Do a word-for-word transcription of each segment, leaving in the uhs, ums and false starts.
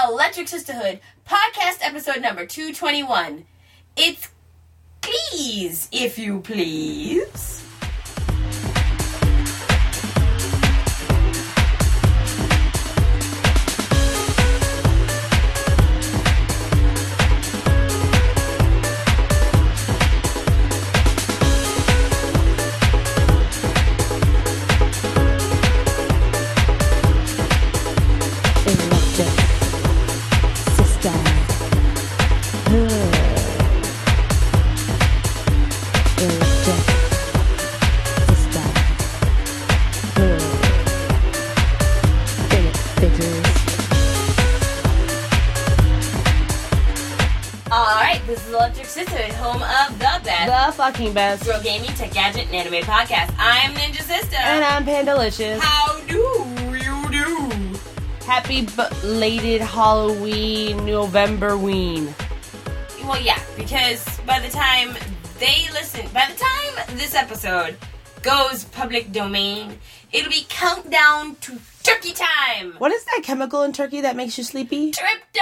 Electric Sisterhood, podcast episode number two twenty-one. It's Please, if you please. The fucking best Girl Gaming, Tech Gadget, and Anime Podcast. I'm Ninja Sister. And I'm Pandalicious. How do you do? Happy belated Halloween, November-ween. Well, yeah, because by the time they listen, by the time this episode goes public domain, it'll be countdown to turkey time. What is that chemical in turkey that makes you sleepy?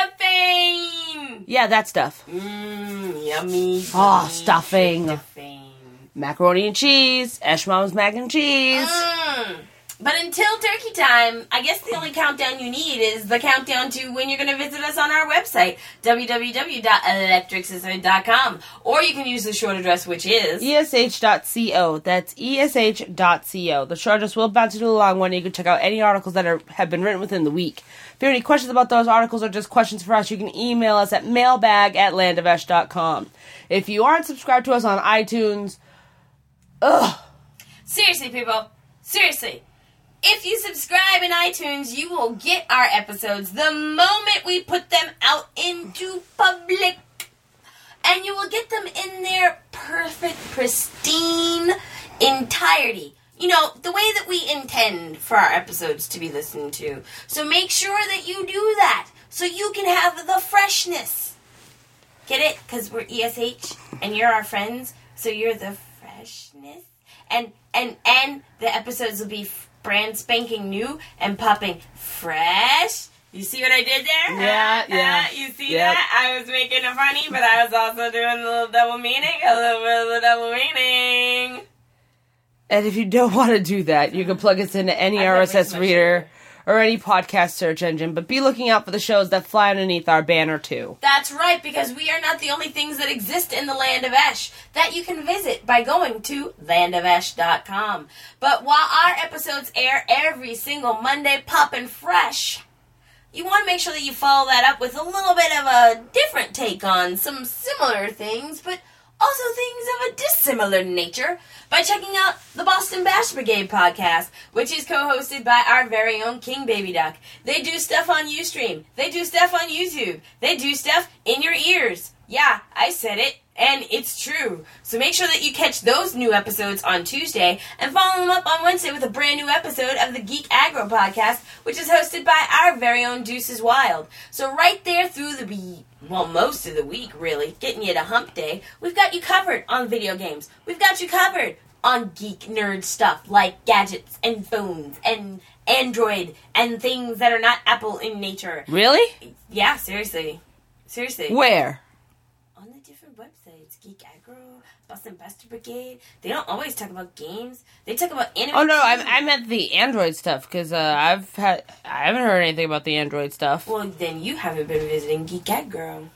Tryptophan. Yeah, that stuff. Mmm, yummy. Oh, stuffing. Tryptophan. Macaroni and cheese. Eshmom's mac and cheese. Mmm. But until turkey time, I guess the only countdown you need is the countdown to when you're going to visit us on our website, w w w dot electric sisterhood dot com. Or you can use the short address, which is E S H dot co. That's E S H dot co. The short address will bounce you to the long one. You can check out any articles that are, have been written within the week. If you have any questions about those articles or just questions for us, you can email us at mailbag at landovesh dot com. If you aren't subscribed to us on iTunes, ugh. Seriously, people. Seriously. If you subscribe in iTunes, you will get our episodes the moment we put them out into public. And you will get them in their perfect, pristine entirety. You know, the way that we intend for our episodes to be listened to. So make sure that you do that so you can have the freshness. Get it? Because we're E S H and you're our friends, so you're the freshness. And, and, and the episodes will be f- brand spanking new and popping fresh. You see what I did there? Yeah, uh, yeah. Uh, you see yep. that? I was making it funny, but I was also doing a little double meaning. A little bit of a double meaning. And if you don't want to do that, you can plug us into any R S S reader or any podcast search engine, but be looking out for the shows that fly underneath our banner, too. That's right, because we are not the only things that exist in the Land of Esh that you can visit by going to land of esh dot com. But while our episodes air every single Monday, poppin' fresh, you want to make sure that you follow that up with a little bit of a different take on some similar things, but also things of a dissimilar nature, by checking out the Boston Bash Brigade podcast, which is co-hosted by our very own King Baby Duck. They do stuff on Ustream. They do stuff on YouTube. They do stuff in your ears. Yeah, I said it, and it's true. So make sure that you catch those new episodes on Tuesday, and follow them up on Wednesday with a brand new episode of the Geek Aggro podcast, which is hosted by our very own Deuces Wild. So right there through the be well, most of the week, really, getting you to hump day, we've got you covered on video games. We've got you covered on geek nerd stuff like gadgets and phones and Android and things that are not Apple in nature. Really? Yeah, seriously. Seriously. Where? On the different websites. Geek Aggro, Boston Bastard Brigade. They don't always talk about games. They talk about anime. Oh, no, I, I meant the Android stuff, because uh, I've had, I haven't heard anything about the Android stuff. Well, then you haven't been visiting Geek Aggro.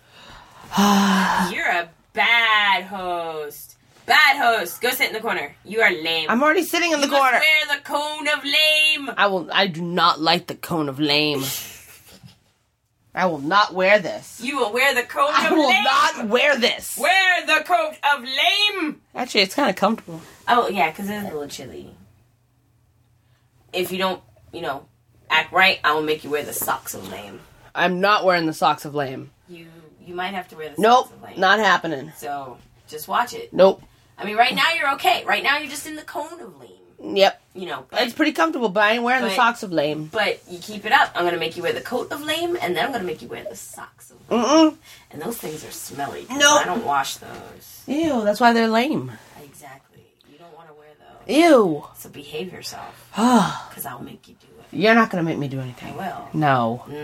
You're a bad host. Bad host. Go sit in the corner. You are lame. I'm already sitting in the you corner. Must wear the cone of lame. I will. I do not like the cone of lame. I will not wear this. You will wear the coat I of will lame. not wear this. Wear the coat of lame. Actually, it's kind of comfortable. Oh, yeah, because it's a little chilly. If you don't, you know, act right, I will make you wear the socks of lame. I'm not wearing the socks of lame. You you might have to wear the nope, socks of lame. Nope, not happening. So, just watch it. Nope. I mean, right now you're okay. Right now you're just in the cone of lame. Yep. You know. But, it's pretty comfortable, but I ain't wearing but, the socks of lame. But you keep it up. I'm going to make you wear the coat of lame, and then I'm going to make you wear the socks of lame. Mm-mm. And those things are smelly. Nope. I don't wash those. Ew, that's why they're lame. Exactly. You don't want to wear those. Ew. So behave yourself. Ah. Because I'll make you do it. You're not going to make me do anything. I will. No. Mm.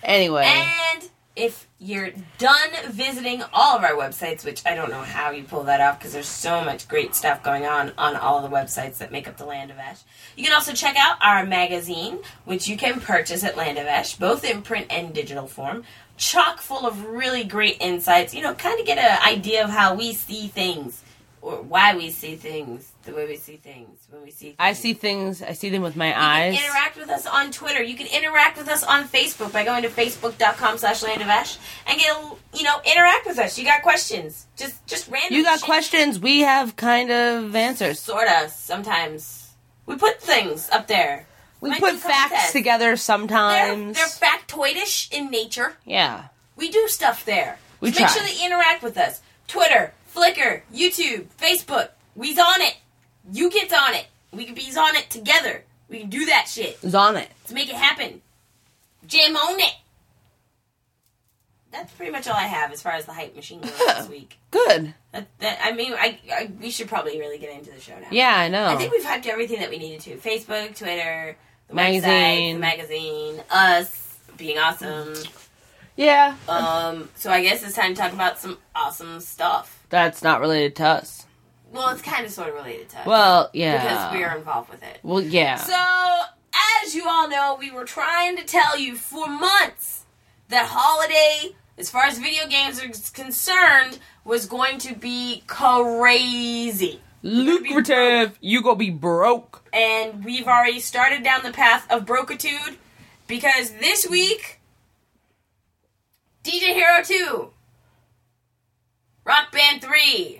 Anyway. And if you're done visiting all of our websites, which I don't know how you pull that off because there's so much great stuff going on on all the websites that make up the Land of Ash. You can also check out our magazine, which you can purchase at Land of Ash, both in print and digital form. Chock full of really great insights. You know, kind of get an idea of how we see things, or why we see things the way we see things when we see things. I see things, I see them with my you eyes. You can interact with us on Twitter. You can interact with us on Facebook by going to facebook.com slash Land of Ash and get, a, you know, interact with us. You got questions. Just, just random You got shit. questions, we have kind of answers. Sorta, sometimes. We put things up there. We Might put do facts contests. together They're, sometimes. they're factoidish in nature. Yeah. We do stuff there. We so make try. sure that you interact with us. Twitter, Flickr, YouTube, Facebook. We's on it. You get on it. We can be on it together. We can do that shit. It's on it. Let's make it happen. Jam on it. That's pretty much all I have as far as the hype machine goes this week. Good. That, that, I mean, I, I we should probably really get into the show now. Yeah, I know. I think we've hyped everything that we needed to. Facebook, Twitter, the Magazine. website, the magazine, us being awesome. Yeah. Um, so I guess it's time to talk about some awesome stuff. That's not related to us. Well, it's kind of sort of related to us. Well, yeah. Because we are involved with it. Well, yeah. So, as you all know, we were trying to tell you for months that holiday, as far as video games are concerned, was going to be crazy. Lucrative. You gonna be broke. And we've already started down the path of brokitude because this week, D J Hero two, Rock Band three,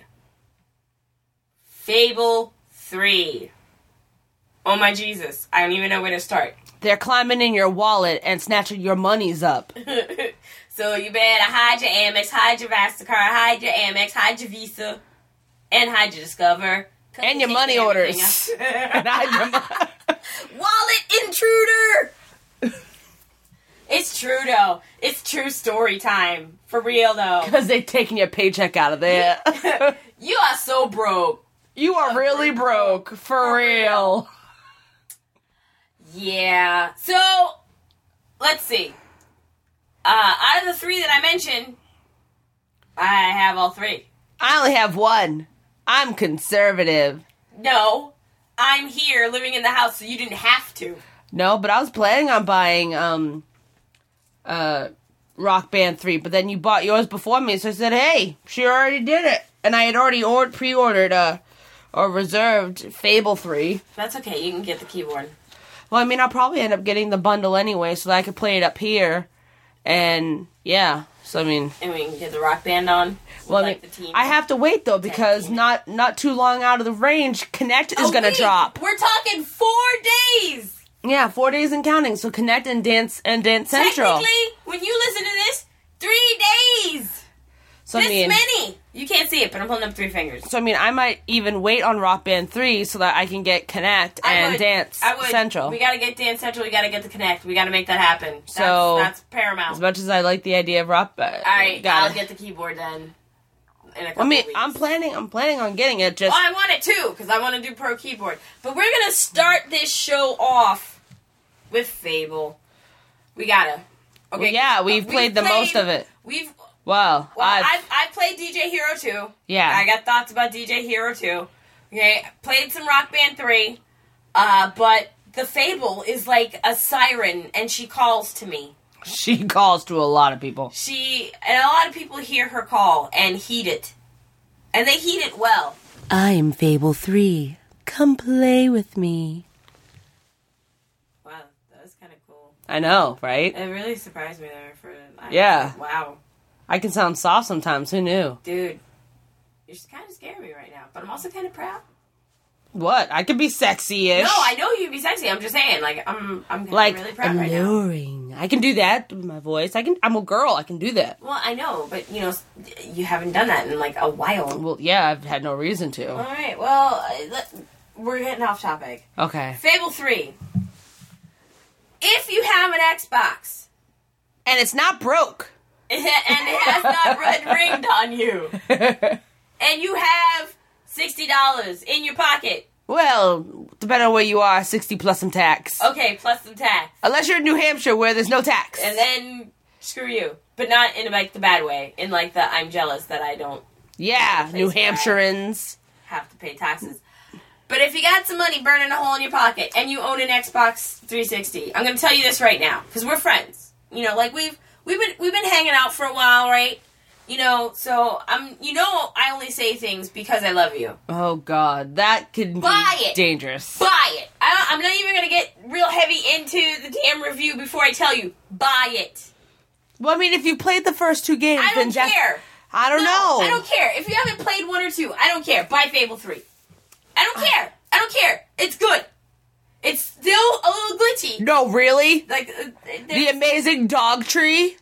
Fable three. Oh my Jesus, I don't even know where to start. They're climbing in your wallet and snatching your monies up. So you better hide your Amex, hide your MasterCard, hide your Amex, hide your Visa, and hide your Discover. And your money orders. And hide your mo- Wallet intruder! It's true, though. It's true story time. For real, though. Because they're taking your paycheck out of there. You are so broke. You are really broke. For, For real. real. Yeah. So, let's see. Uh, out of the three that I mentioned, I have all three. I only have one. I'm conservative. No, I'm here living in the house, so you didn't have to. No, but I was planning on buying um, uh, Rock Band three, but then you bought yours before me, so I said, hey, she already did it. And I had already or- pre-ordered uh, or reserved Fable three. That's okay, you can get the keyboard. Well, I mean, I'll probably end up getting the bundle anyway, so that I could play it up here. And, yeah, so I mean... And we can get the Rock Band on. Well, like I, mean, the team. I have to wait, though, because not not too long out of the range, Connect is Oh, going to wait, drop. We're talking four days! Yeah, four days and counting, so Connect and Dance and Dance Central. Technically, when you listen to this, three days! So, this I mean, many! You can't see it, but I'm holding up three fingers. So, I mean, I might even wait on Rock Band three so that I can get Connect I and would, Dance I would. Central. We gotta get Dance Central, we gotta get the Connect, we gotta make that happen. That's, So, that's paramount. As much as I like the idea of Rock Band. Alright, I'll get the keyboard then. In a couple I mean, weeks. I'm planning, I'm planning on getting it, just... Well, I want it too, because I want to do Pro Keyboard. But we're gonna start this show off with Fable. We gotta. Okay. Well, yeah, we've played the most of it. We've. Well, Well, I've... I've, I've played D J Hero two. Yeah. I got thoughts about D J Hero two. Okay. Played some Rock Band three. Uh, but the Fable is like a siren, and she calls to me. She calls to a lot of people. She and a lot of people hear her call and heed it, and they heed it well. I'm Fable three. Come play with me. Wow, that was kind of cool. I know, right? It really surprised me there for I, Yeah. Wow, I can sound soft sometimes. Who knew? dude, you're just kind of scaring me right now, but I'm also kind of proud. What? I could be sexy-ish. No, I know you'd be sexy. I'm just saying, like I'm, I'm like really proud right now. alluring. I can do that with my voice. I can. I'm a girl. I can do that. Well, I know, but you know, you haven't done that in like a while. Well, yeah, I've had no reason to. All right, well, uh, let, we're getting off topic. Okay. Fable three. If you have an Xbox And it's not broke. and it has not red ringed on you, and you have sixty dollars in your pocket. Well, depending on where you are, sixty plus some tax. Okay, plus some tax. Unless you're in New Hampshire where there's no tax. And then screw you. But not in, like, the bad way. In, like, the I'm jealous that I don't... Yeah, New Hampshireans. Have to pay taxes. But if you got some money burning a hole in your pocket and you own an Xbox three sixty, I'm going to tell you this right now, because we're friends. You know, like, we've we've been we've been hanging out for a while, right? You know, so I'm. You know, I only say things because I love you. Oh God, that could Buy be it. dangerous. Buy it. I don't, I'm not even going to get real heavy into the damn review before I tell you. Buy it. Well, I mean, if you played the first two games, I don't then care. Just, I don't no, know. I don't care. If you haven't played one or two, I don't care. Buy Fable three. I don't care. I don't care. It's good. It's still a little glitchy. No, really? Like uh, the amazing dog tree.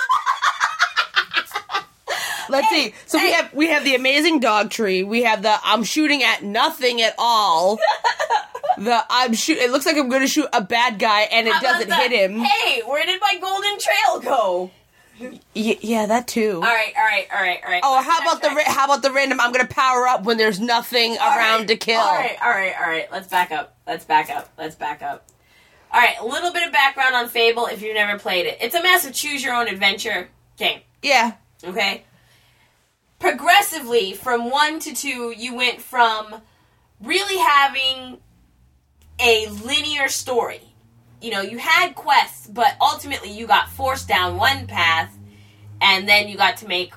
Let's Hey, see. So we hey. have we have the amazing dog tree. We have the I'm shooting at nothing at all. The I'm shoot. It looks like I'm going to shoot a bad guy and it How about doesn't the, hit him. Hey, where did my golden trail go? Y- yeah, that too. All right, all right, all right, all right. Oh, Let's how about the backtrack. ra- how about the random? I'm going to power up when there's nothing All around right, to kill. All right, all right, all right. Let's back up. Let's back up. Let's back up. All right, a little bit of background on Fable if you've never played it. It's a massive choose-your-own-adventure game. Yeah. Okay? Progressively, from one to two, you went from really having a linear story. You know, you had quests, but ultimately you got forced down one path, and then you got to make...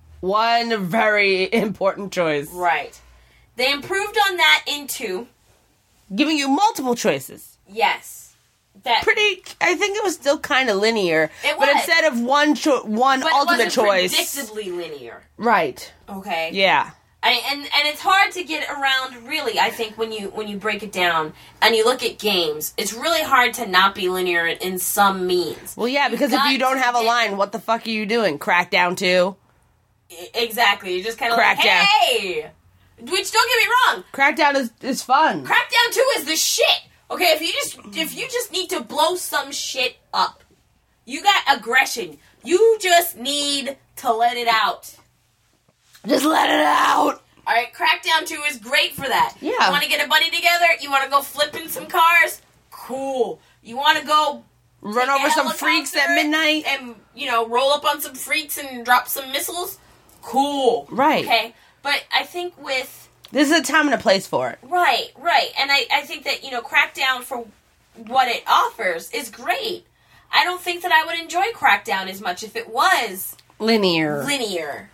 One very important choice. Right. They improved on that in two. Giving you multiple choices. Yes. That, Pretty, I think it was still kind of linear. It But was. instead of one cho- one but ultimate it wasn't choice. predictably linear. Right. Okay? Yeah. I, and and it's hard to get around, really, I think, when you when you break it down and you look at games. It's really hard to not be linear in, in some means. Well, yeah, because You've if you got don't to have a get- line, what the fuck are you doing? Crackdown two? I- Exactly. You're just kind of like, Crackdown. hey! Which, don't get me wrong, Crackdown is, is fun. Crackdown two is the shit. Okay, if you just if you just need to blow some shit up, you got aggression. You just need to let it out. Just let it out. All right, Crackdown two is great for that. Yeah. You want to get a buddy together? You want to go flipping some cars? Cool. You want to go Run take a over some freaks at helicopter midnight? and, you know, roll up on some freaks and drop some missiles? Cool. Right. Okay, but I think with... This is a time and a place for it. Right, right. And I, I think that, you know, Crackdown for what it offers is great. I don't think that I would enjoy Crackdown as much if it was Linear. linear,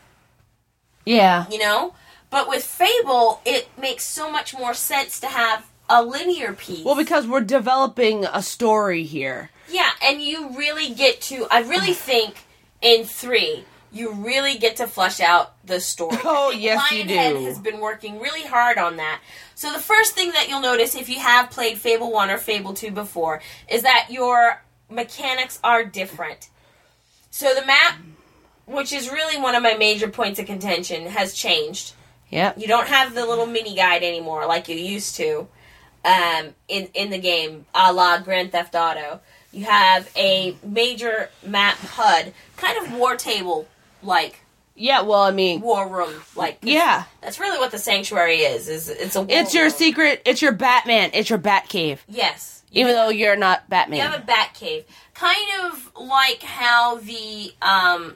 Yeah. you know? But with Fable, it makes so much more sense to have a linear piece. Well, because we're developing a story here. Yeah, and you really get to... I really think in three... You really get to flesh out the story. Oh, I think yes, you Lionhead do. has been working really hard on that. So the first thing that you'll notice if you have played Fable one or Fable two before is that your mechanics are different. So the map, which is really one of my major points of contention, has changed. Yep. You don't have the little mini guide anymore like you used to um, in, in the game, a la Grand Theft Auto. You have a major map H U D, kind of war table like Yeah, well, I mean, war room like. yeah. That's really what the sanctuary is. Is it's a war It's your room. secret, it's your Batman, it's your Bat Cave. Yes. Even though you're not Batman. You have a bat cave. Kind of like how the um,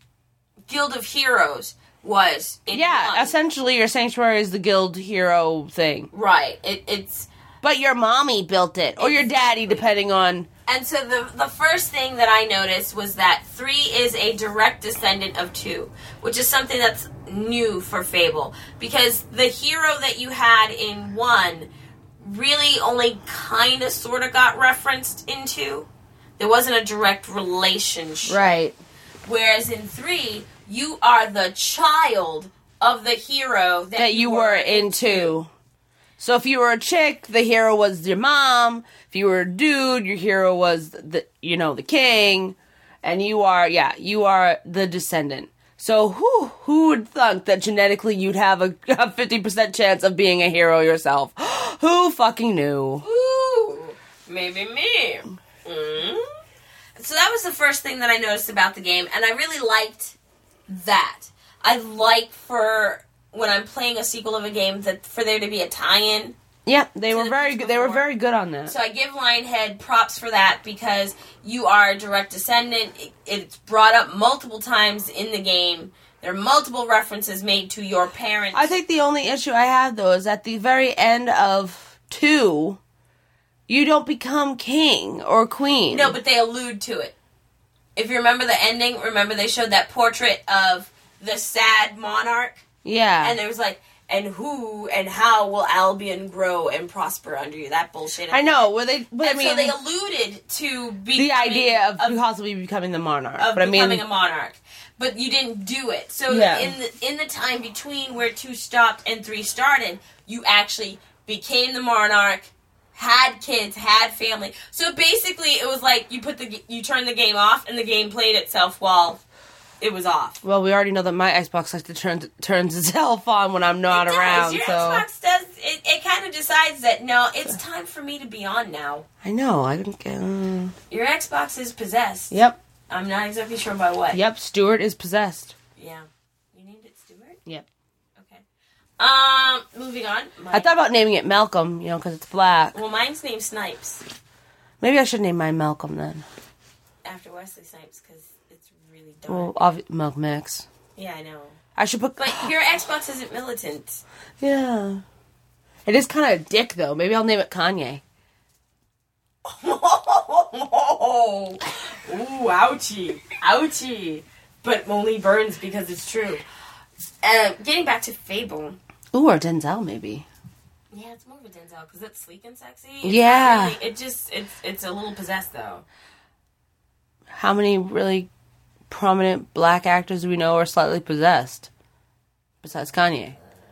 Guild of Heroes was in yeah, one. essentially your sanctuary is the guild hero thing. Right. It, it's But your mommy built it, or your daddy, depending on... And so the the first thing that I noticed was that three is a direct descendant of two, which is something that's new for Fable. Because the hero that you had in one really only kind of sort of got referenced in two. There wasn't a direct relationship. Right. Whereas in three, you are the child of the hero that, That you were into. So if you were a chick, the hero was your mom. If you were a dude, your hero was the, you know, the king. And you are, yeah, you are the descendant. So who who would think that genetically you'd have a, a fifty percent chance of being a hero yourself? Who fucking knew? Ooh, maybe me. Mm. So that was the first thing that I noticed about the game, and I really liked that. I like for when I'm playing a sequel of a game that for there to be a tie-in Yep, they to were the very beach good. They were before. very good on that. So I give Lionhead props for that because you are a direct descendant. It, it's brought up multiple times in the game. There are multiple references made to your parents. I think the only issue I have, though, is at the very end of two, you don't become king or queen. No, but they allude to it. If you remember the ending, remember they showed that portrait of the sad monarch? Yeah. And there was like, and who and how will Albion grow and prosper under you? That bullshit. I know. Were they? But and I mean, so they alluded to the idea of, of possibly becoming the monarch. of but becoming I mean, a monarch. But you didn't do it. So Yeah. in the in the time between where two stopped and three started, you actually became the monarch, had kids, had family. So basically, it was like you put the you turned the game off, and the game played itself while it was off. well, we already know that my Xbox likes to turn turns itself on when I'm not It does. around. Your so Xbox does. It, it kind of decides that no, it's time for me to be on now. I know. I don't get. Uh, Your Xbox is possessed. yep. I'm not exactly sure by what. Yep. Stuart is possessed. Yeah. You named it Stuart? Yep. Okay. Um, moving on. My, I thought about naming it Malcolm, you know, because it's black. well, mine's named Snipes Maybe I should name mine Malcolm then. after Wesley Snipes because it's really dark. Well, obvi- Malcolm X. Yeah, I know. I should put. But your Xbox isn't militant. Yeah. It is kind of a dick, though. Maybe I'll name it Kanye. Oh, ooh, ouchie, ouchie. But only burns because it's true. Uh, getting back to Fable. Ooh, or Denzel, maybe. Yeah, it's more of a Denzel because it's sleek and sexy. It's Yeah. not really- it just it's it's a little possessed though. How many really prominent black actors do we know are slightly possessed? Besides Kanye.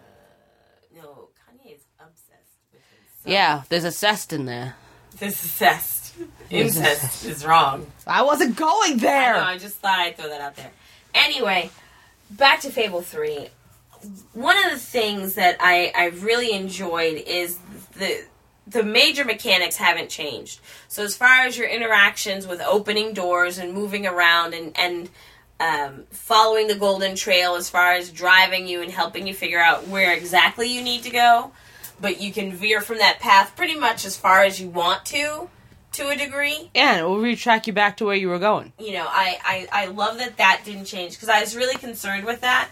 No, Kanye is obsessed with himself. Yeah, there's a cest in there. This is incest. Incest is wrong. I wasn't going there! I know, I just thought I'd throw that out there. Anyway, back to Fable three. One of the things that I, I really enjoyed is the the major mechanics haven't changed. So as far as your interactions with opening doors and moving around and, and um, following the golden trail as far as driving you and helping you figure out where exactly you need to go, but you can veer from that path pretty much as far as you want to, to a degree. Yeah, and it will retrack you back to where you were going. You know, I, I, I love that that didn't change because I was really concerned with that.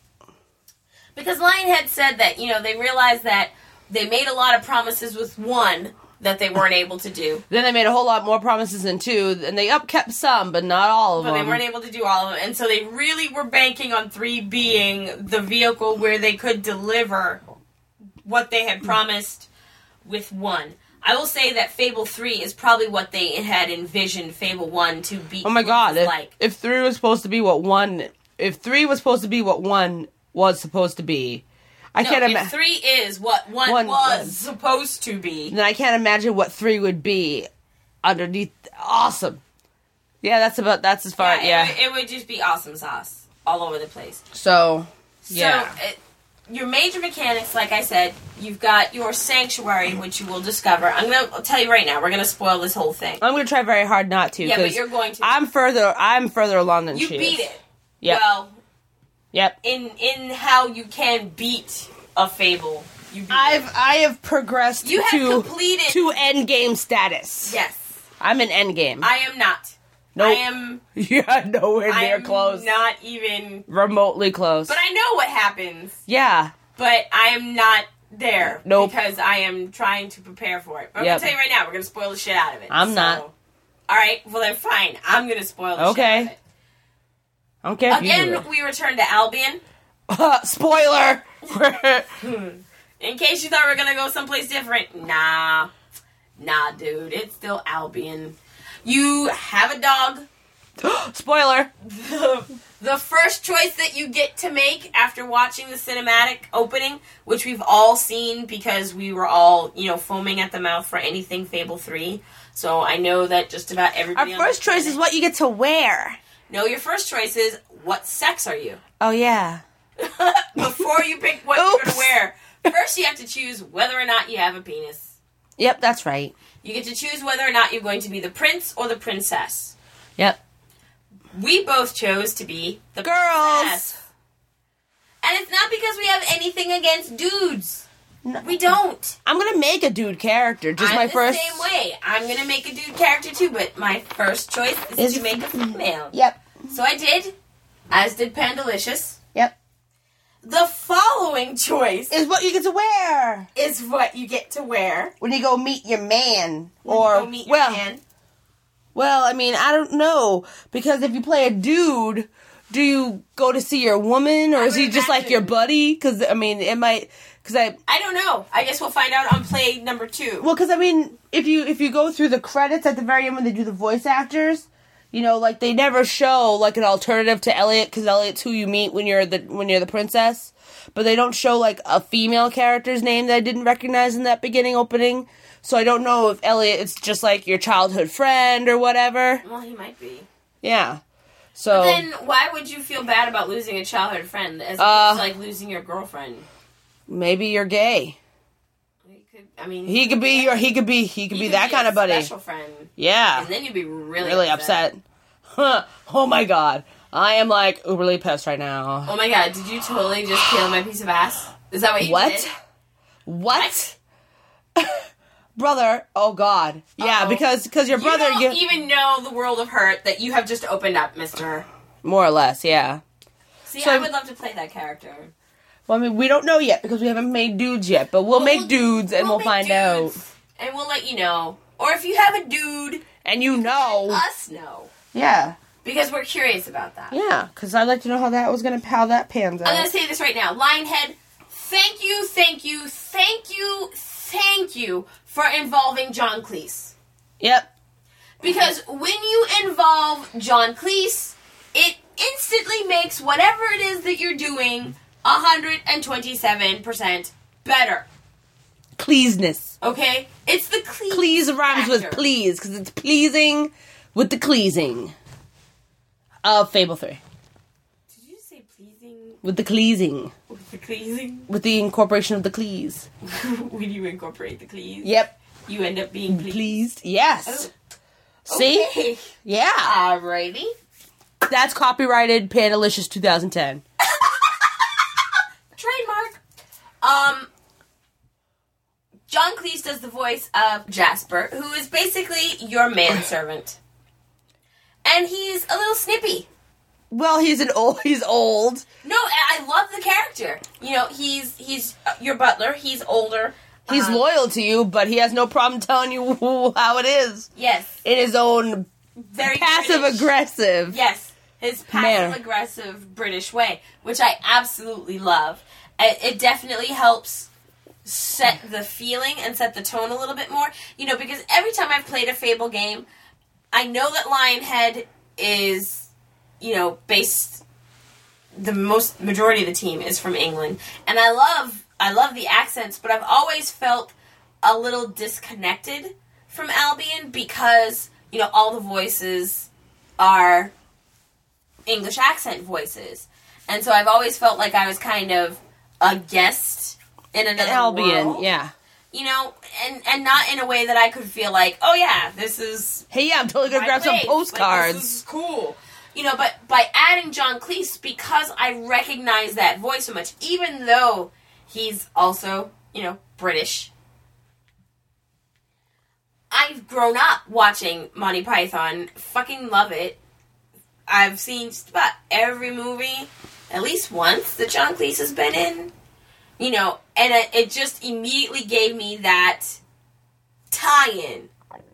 Because Lionhead said that, you know, they realized that they made a lot of promises with one that they weren't able to do. Then they made a whole lot more promises in two, and they upkept some, but not all of But them. they weren't able to do all of them. And so they really were banking on three being the vehicle where they could deliver what they had promised with one. I will say that Fable three is probably what they had envisioned Fable one to be. Oh my god, if, like. if three was supposed to be what one... If three was supposed to be what one was supposed to be, I No, can't if imagine... three is what one, One was was. supposed to be. Then I can't imagine what three would be underneath... Awesome. Yeah, that's about... That's as far... Yeah, Yeah. It, would- it would just be awesome sauce all over the place. So, yeah. So, it, your major mechanics, like I said, you've got your sanctuary, which you will discover. I'm going to tell you right now, we're going to spoil this whole thing. I'm going to try very hard not to. Yeah, but 'cause you're going to. I'm further... I'm further along than You she beat is. it. Yep. Well, Yep. in in how you can beat a Fable, you beat I've it. I have progressed You have to completed- to end game status. Yes. I'm in end game. I am not. Nope. I am... Yeah, nowhere I near am close. not even... Remotely close. But I know what happens. yeah. But I am not there. Nope. Because I am trying to prepare for it. But I'm Yep. going to tell you right now, we're going to spoil the shit out of it. I'm So- not. Alright, well then fine. I'm going to spoil the Okay. shit out of it. I don't care if you Again, do we return to Albion. it. Spoiler! In case you thought we were going to go someplace different. Nah. Nah, dude. It's still Albion. You have a dog. Spoiler! The, the first choice that you get to make after watching the cinematic opening, which we've all seen because we were all, you know, foaming at the mouth for anything Fable three. So I know that just about Our everybody on first this choice planet- is what you get to wear. No, your first choice is what sex are you? Oh, yeah. Before you pick what you're going Oops. to wear, first you have to choose whether or not you have a penis. Yep, that's right. You get to choose whether or not you're going to be the prince or the princess. Yep. We both chose to be the Girls. princess. And it's not because we have anything against dudes. We don't. I'm gonna make a dude character. Just I'm my the first. same way. I'm gonna make a dude character too, but my first choice is, Is- to make a female. Yep. So I did, as did Pandalicious. Yep. The following choice Is what you get to wear is what you get to wear when you go meet your man, when or you go meet your well, man. well, I mean, I don't know, because if you play a dude, do you go to see your woman, or I is he would just like your imagine. buddy? Because I mean, it might. Because I I don't know. I guess we'll find out on play number two. well, because I mean, if you if you go through the credits at the very end when they do the voice actors. You know, like, they never show, like, an alternative to Elliot, because Elliot's who you meet when you're the when you're the princess. But they don't show, like, a female character's name that I didn't recognize in that beginning opening. So I don't know if Elliot is just, like, your childhood friend or whatever. Well, he might be. Yeah. So... But then, why would you feel bad about losing a childhood friend as Uh, opposed to, like, losing your girlfriend? maybe you're gay. He could, I mean... He could be your... He could be... He could he be could that kind a of buddy. special friend. Yeah. And then you'd be really, Really upset. Huh. Oh, my God. I am, like, uberly pissed right now. Oh, my God. Did you totally just peel my piece of ass? Is that what you What? did? What? Brother, oh God. Yeah, Uh-oh. because cause your brother... You don't you- even know the world of hurt that you have just opened up, mister. More or less, yeah. See, So- I would love to play that character. Well, I mean, we don't know yet because we haven't made dudes yet, but we'll But make dudes and we'll, make find out. dudes, And we'll let you know. Or if you have a dude, And you know. let us know. Yeah. Because we're curious about that. Yeah, because I'd like to know how that was going to, how that pans out. I'm going to say this right now. Lionhead, thank you, thank you, thank you, thank you for involving John Cleese. Yep. Because when you involve John Cleese, it instantly makes whatever it is that you're doing one hundred twenty-seven percent better. Cleeseness. Okay? It's the Cleese Please rhymes with factor. please, because it's pleasing with the cleasing of Fable three. Did you say pleasing With the cleasing. with the pleasing? With the incorporation of the cleese. When you incorporate the Cleese, Yep. you end up being pleased. Pleased. Yes. See? Okay. Yeah. Alrighty. That's copyrighted Pandalicious twenty ten. Trademark. Um, John Cleese does the voice of Jasper, who is basically your manservant. And he's a little snippy. Well, he's an old. He's old. No, I I love the character. You know, he's he's uh, your butler. He's older. He's Um, loyal to you, but he has no problem telling you how it is Yes. in his own Very passive British. aggressive. Yes, his Manner. passive aggressive British way, which I absolutely love. It, it definitely helps set the feeling and set the tone a little bit more. You know, because every time I've played a Fable game, I know that Lionhead is, you know, based. The most majority of the team is from England, and I love I love the accents, but I've always felt a little disconnected from Albion because, you know, all the voices are English accent voices. And so I've always felt like I was kind of a guest in another Albion, world. yeah. You know, and, and not in a way that I could feel like, oh yeah, this is Hey, yeah, I'm totally gonna my grab some place. postcards. Like, this is cool. You know, but by adding John Cleese, because I recognize that voice so much, even though he's also, you know, British, I've grown up watching Monty Python. Fucking love it. I've seen just about every movie at least once that John Cleese has been in. You know, and it, it just immediately gave me that tie-in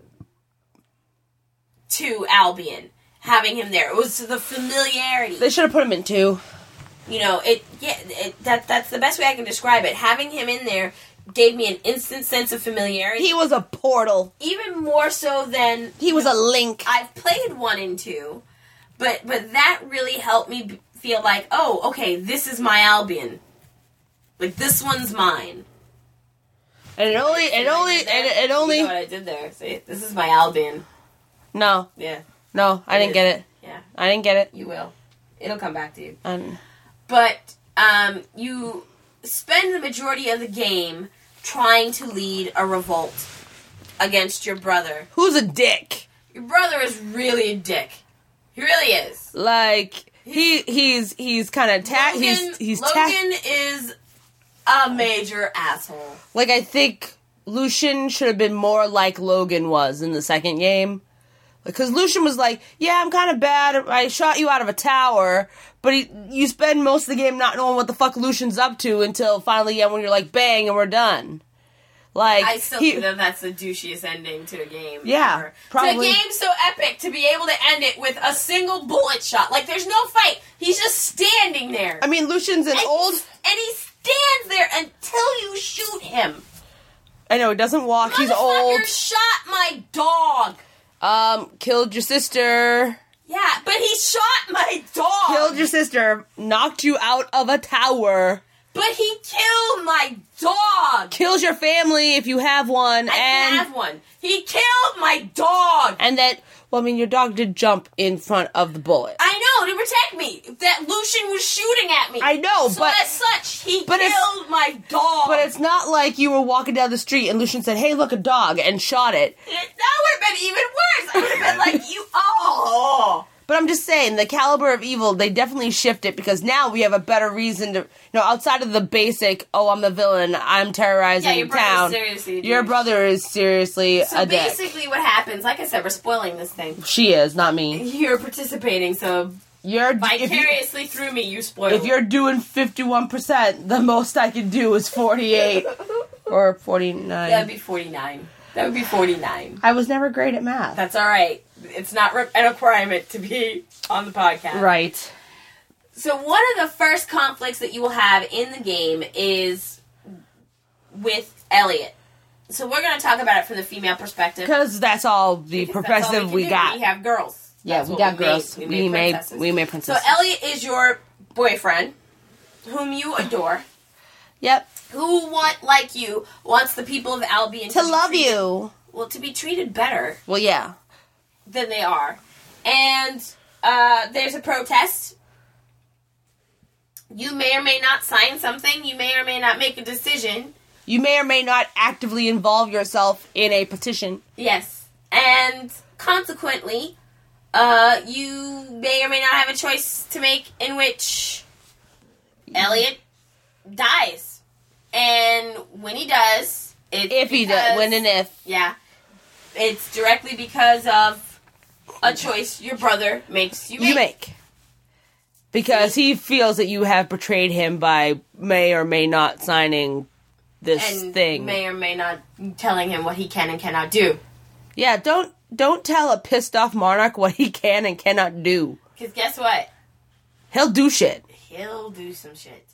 to Albion. Having him there. It was the familiarity. They should have put him in two. You know, it, yeah, it, that, that's the best way I can describe it. Having him in there gave me an instant sense of familiarity. He was a portal. Even more so than... He was a link. I've played one and two, but, but that really helped me b- feel like, oh, okay, this is my Albion. Like, this one's mine. And it only, See it what I only, did there? it, it only. You know what I did there? See, this is my Albion. No, Yeah. no, I didn't get it. Yeah, I didn't get it. you will. It'll come back to you. Um, But um, you spend the majority of the game trying to lead a revolt against your brother. who's a dick? Your brother is really a dick. He really is. Like he, he's, he's kind of ta- Logan, he's, he's ta- Logan is a major asshole. Like, I think Lucian should have been more like Logan was in the second game. Because Lucian was like, yeah, I'm kind of bad. I shot you out of a tower. But he, you spend most of the game not knowing what the fuck Lucian's up to until finally, yeah, when you're like, bang, and we're done. Like, I still he, think that that's the douchiest ending to a game. Yeah, ever. probably. To a game so epic to be able to end it with a single bullet shot. Like, there's no fight. He's just standing there. I mean, Lucian's an and old... He, and he stands there until you shoot him. I know, he doesn't walk. He's old. Motherfucker shot my dog. Um, killed your sister. Yeah, but he shot my dog. Killed your sister. Knocked you out of a tower. But he killed my dog. Kills your family if you have one. I and didn't have one. He killed my dog. And that, well, I mean, your dog did jump in front of the bullet. I know, to protect me. That Lucian was shooting at me. I know, so but... as such, he but killed my dog. But it's not like you were walking down the street and Lucian said, hey, look, a dog, and shot it. That would have been even worse. I would have been like, you... Oh... But I'm just saying, the caliber of evil, they definitely shift it because now we have a better reason to, you know, outside of the basic, oh, I'm the villain, I'm terrorizing yeah, your town. Seriously, your brother is seriously so a dick. So basically what happens, like I said, we're spoiling this thing. She is, not me. You're participating, so you're vicariously you, through me, you spoil If it. you're doing fifty-one percent, the most I can do is forty-eight. Or forty-nine. That would be forty-nine. That would be forty-nine. I was never great at math. That's all right. It's not re- an requirement to be on the podcast. Right. So one of the first conflicts that you will have in the game is with Elliot. So we're going to talk about it from the female perspective. Because that's all the Because perspective that's all we, we can got. do. We have girls. Yeah, That's we what got we girls. Made. We, We made made, princesses. we made princesses. So Elliot is your boyfriend, whom you adore. Yep. Who want like you wants the people of Albion To, to, love treated, you. Well, to be treated better. Well, yeah. Than they are. And uh, there's a protest. You may or may not sign something. You may or may not make a decision. You may or may not actively involve yourself in a petition. Yes. And consequently, uh, you may or may not have a choice to make in which Elliot dies. And when he does, it's If he does, when and if. Yeah. It's directly because of a choice your brother makes you make. You make. Because he feels that you have betrayed him by may or may not signing this and thing. may or may not telling him what he can and cannot do. Yeah, don't don't tell a pissed off monarch what he can and cannot do. Because guess what? He'll do shit. He'll do some shit.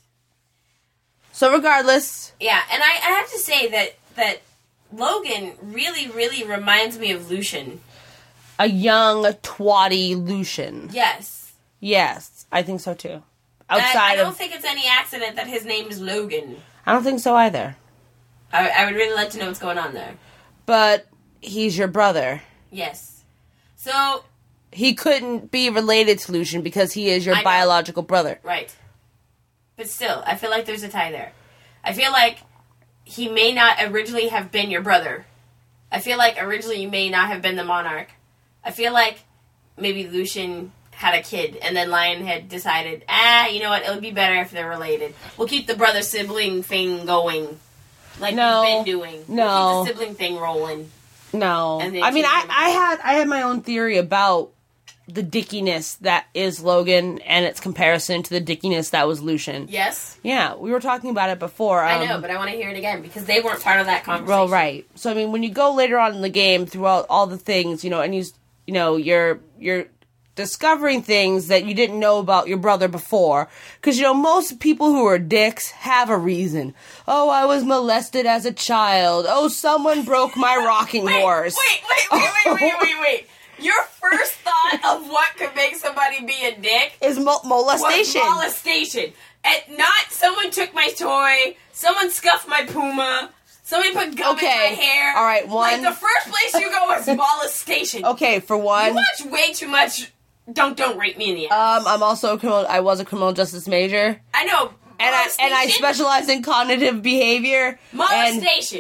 So regardless... Yeah, and I, I have to say that, that Logan really, really reminds me of Lucian. A young, twatty Lucian. Yes. Yes, I think so too. Outside I, I don't of, think it's any accident that his name is Logan. I don't think so either. I, I would really like to know what's going on there. But he's your brother. Yes. So... He couldn't be related to Lucian because he is your I biological know. brother. Right. But still, I feel like there's a tie there. I feel like he may not originally have been your brother. I feel like originally you may not have been the monarch. I feel like maybe Lucian had a kid, and then Lionhead decided, ah, you know what, it would be better if they're related. We'll keep the brother-sibling thing going. Like no, we've been doing. No. We'll keep the sibling thing rolling. No. I mean, I, I had I had my own theory about the dickiness that is Logan and its comparison to the dickiness that was Lucian. Yes? Yeah, we were talking about it before. Um, I know, but I want to hear it again, because they weren't part of that conversation. Well, right. So, I mean, when you go later on in the game, throughout all the things, you know, and you, you know, you're, you're discovering things that you didn't know about your brother before. Because, you know, most people who are dicks have a reason. Oh, I was molested as a child. Oh, someone broke my rocking wait, horse. Wait, wait, wait, wait, wait, wait, wait. Your first thought of what could make somebody be a dick is mo- molestation. Was molestation. And not someone took my toy, someone scuffed my Puma, somebody put gum okay. in my hair. All right, one. Like, the first place you go is molestation. Okay, for one. You watch way too much Don't Don't Rape Me in the Um, Ass. I'm also a criminal, I was a criminal justice major. I know. And I, and I specialize in cognitive behavior. Molestation.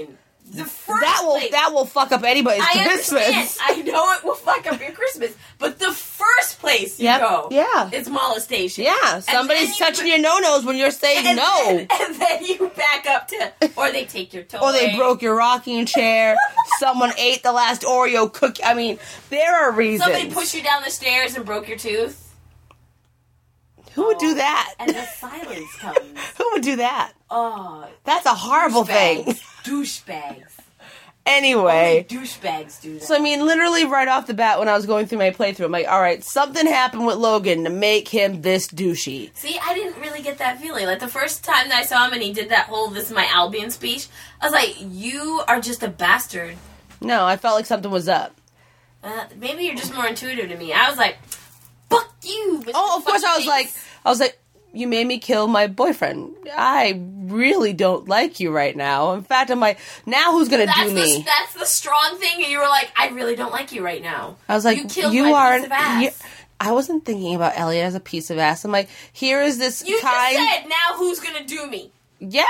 the first that will place, that will fuck up anybody's I Christmas. understand. I know it will fuck up your Christmas, but the first place you Yep, go, yeah. is molestation. Yeah, And somebody's then you- touching your no-nos when you're saying and no. Then, and then you back up to, or they take your toy. Or they broke your rocking chair. Someone ate the last Oreo cookie. I mean, there are reasons. Somebody pushed you down the stairs and broke your tooth. Who would Oh, do that? And the silence comes. Who would do that? Oh, That's a horrible thing. Douchebags. Anyway. Only douchebags do that. So, I mean, literally right off the bat when I was going through my playthrough, I'm like, alright, something happened with Logan to make him this douchey. See, I didn't really get that feeling. Like, the first time that I saw him and he did that whole, this is my Albion speech, I was like, you are just a bastard. No, I felt like something was up. Uh, maybe you're just more intuitive to me. I was like, fuck you, Mister Oh, of course I was Fuckface. like, I was like, you made me kill my boyfriend. I really don't like you right now. In fact, I'm like, now who's gonna that's do the, me? That's the strong thing, and you were like, I really don't like you right now. I was like, you killed you my are. piece of ass. You, I wasn't thinking about Elliot as a piece of ass. I'm like, here is this You kind. just said, now who's gonna do me? Yeah.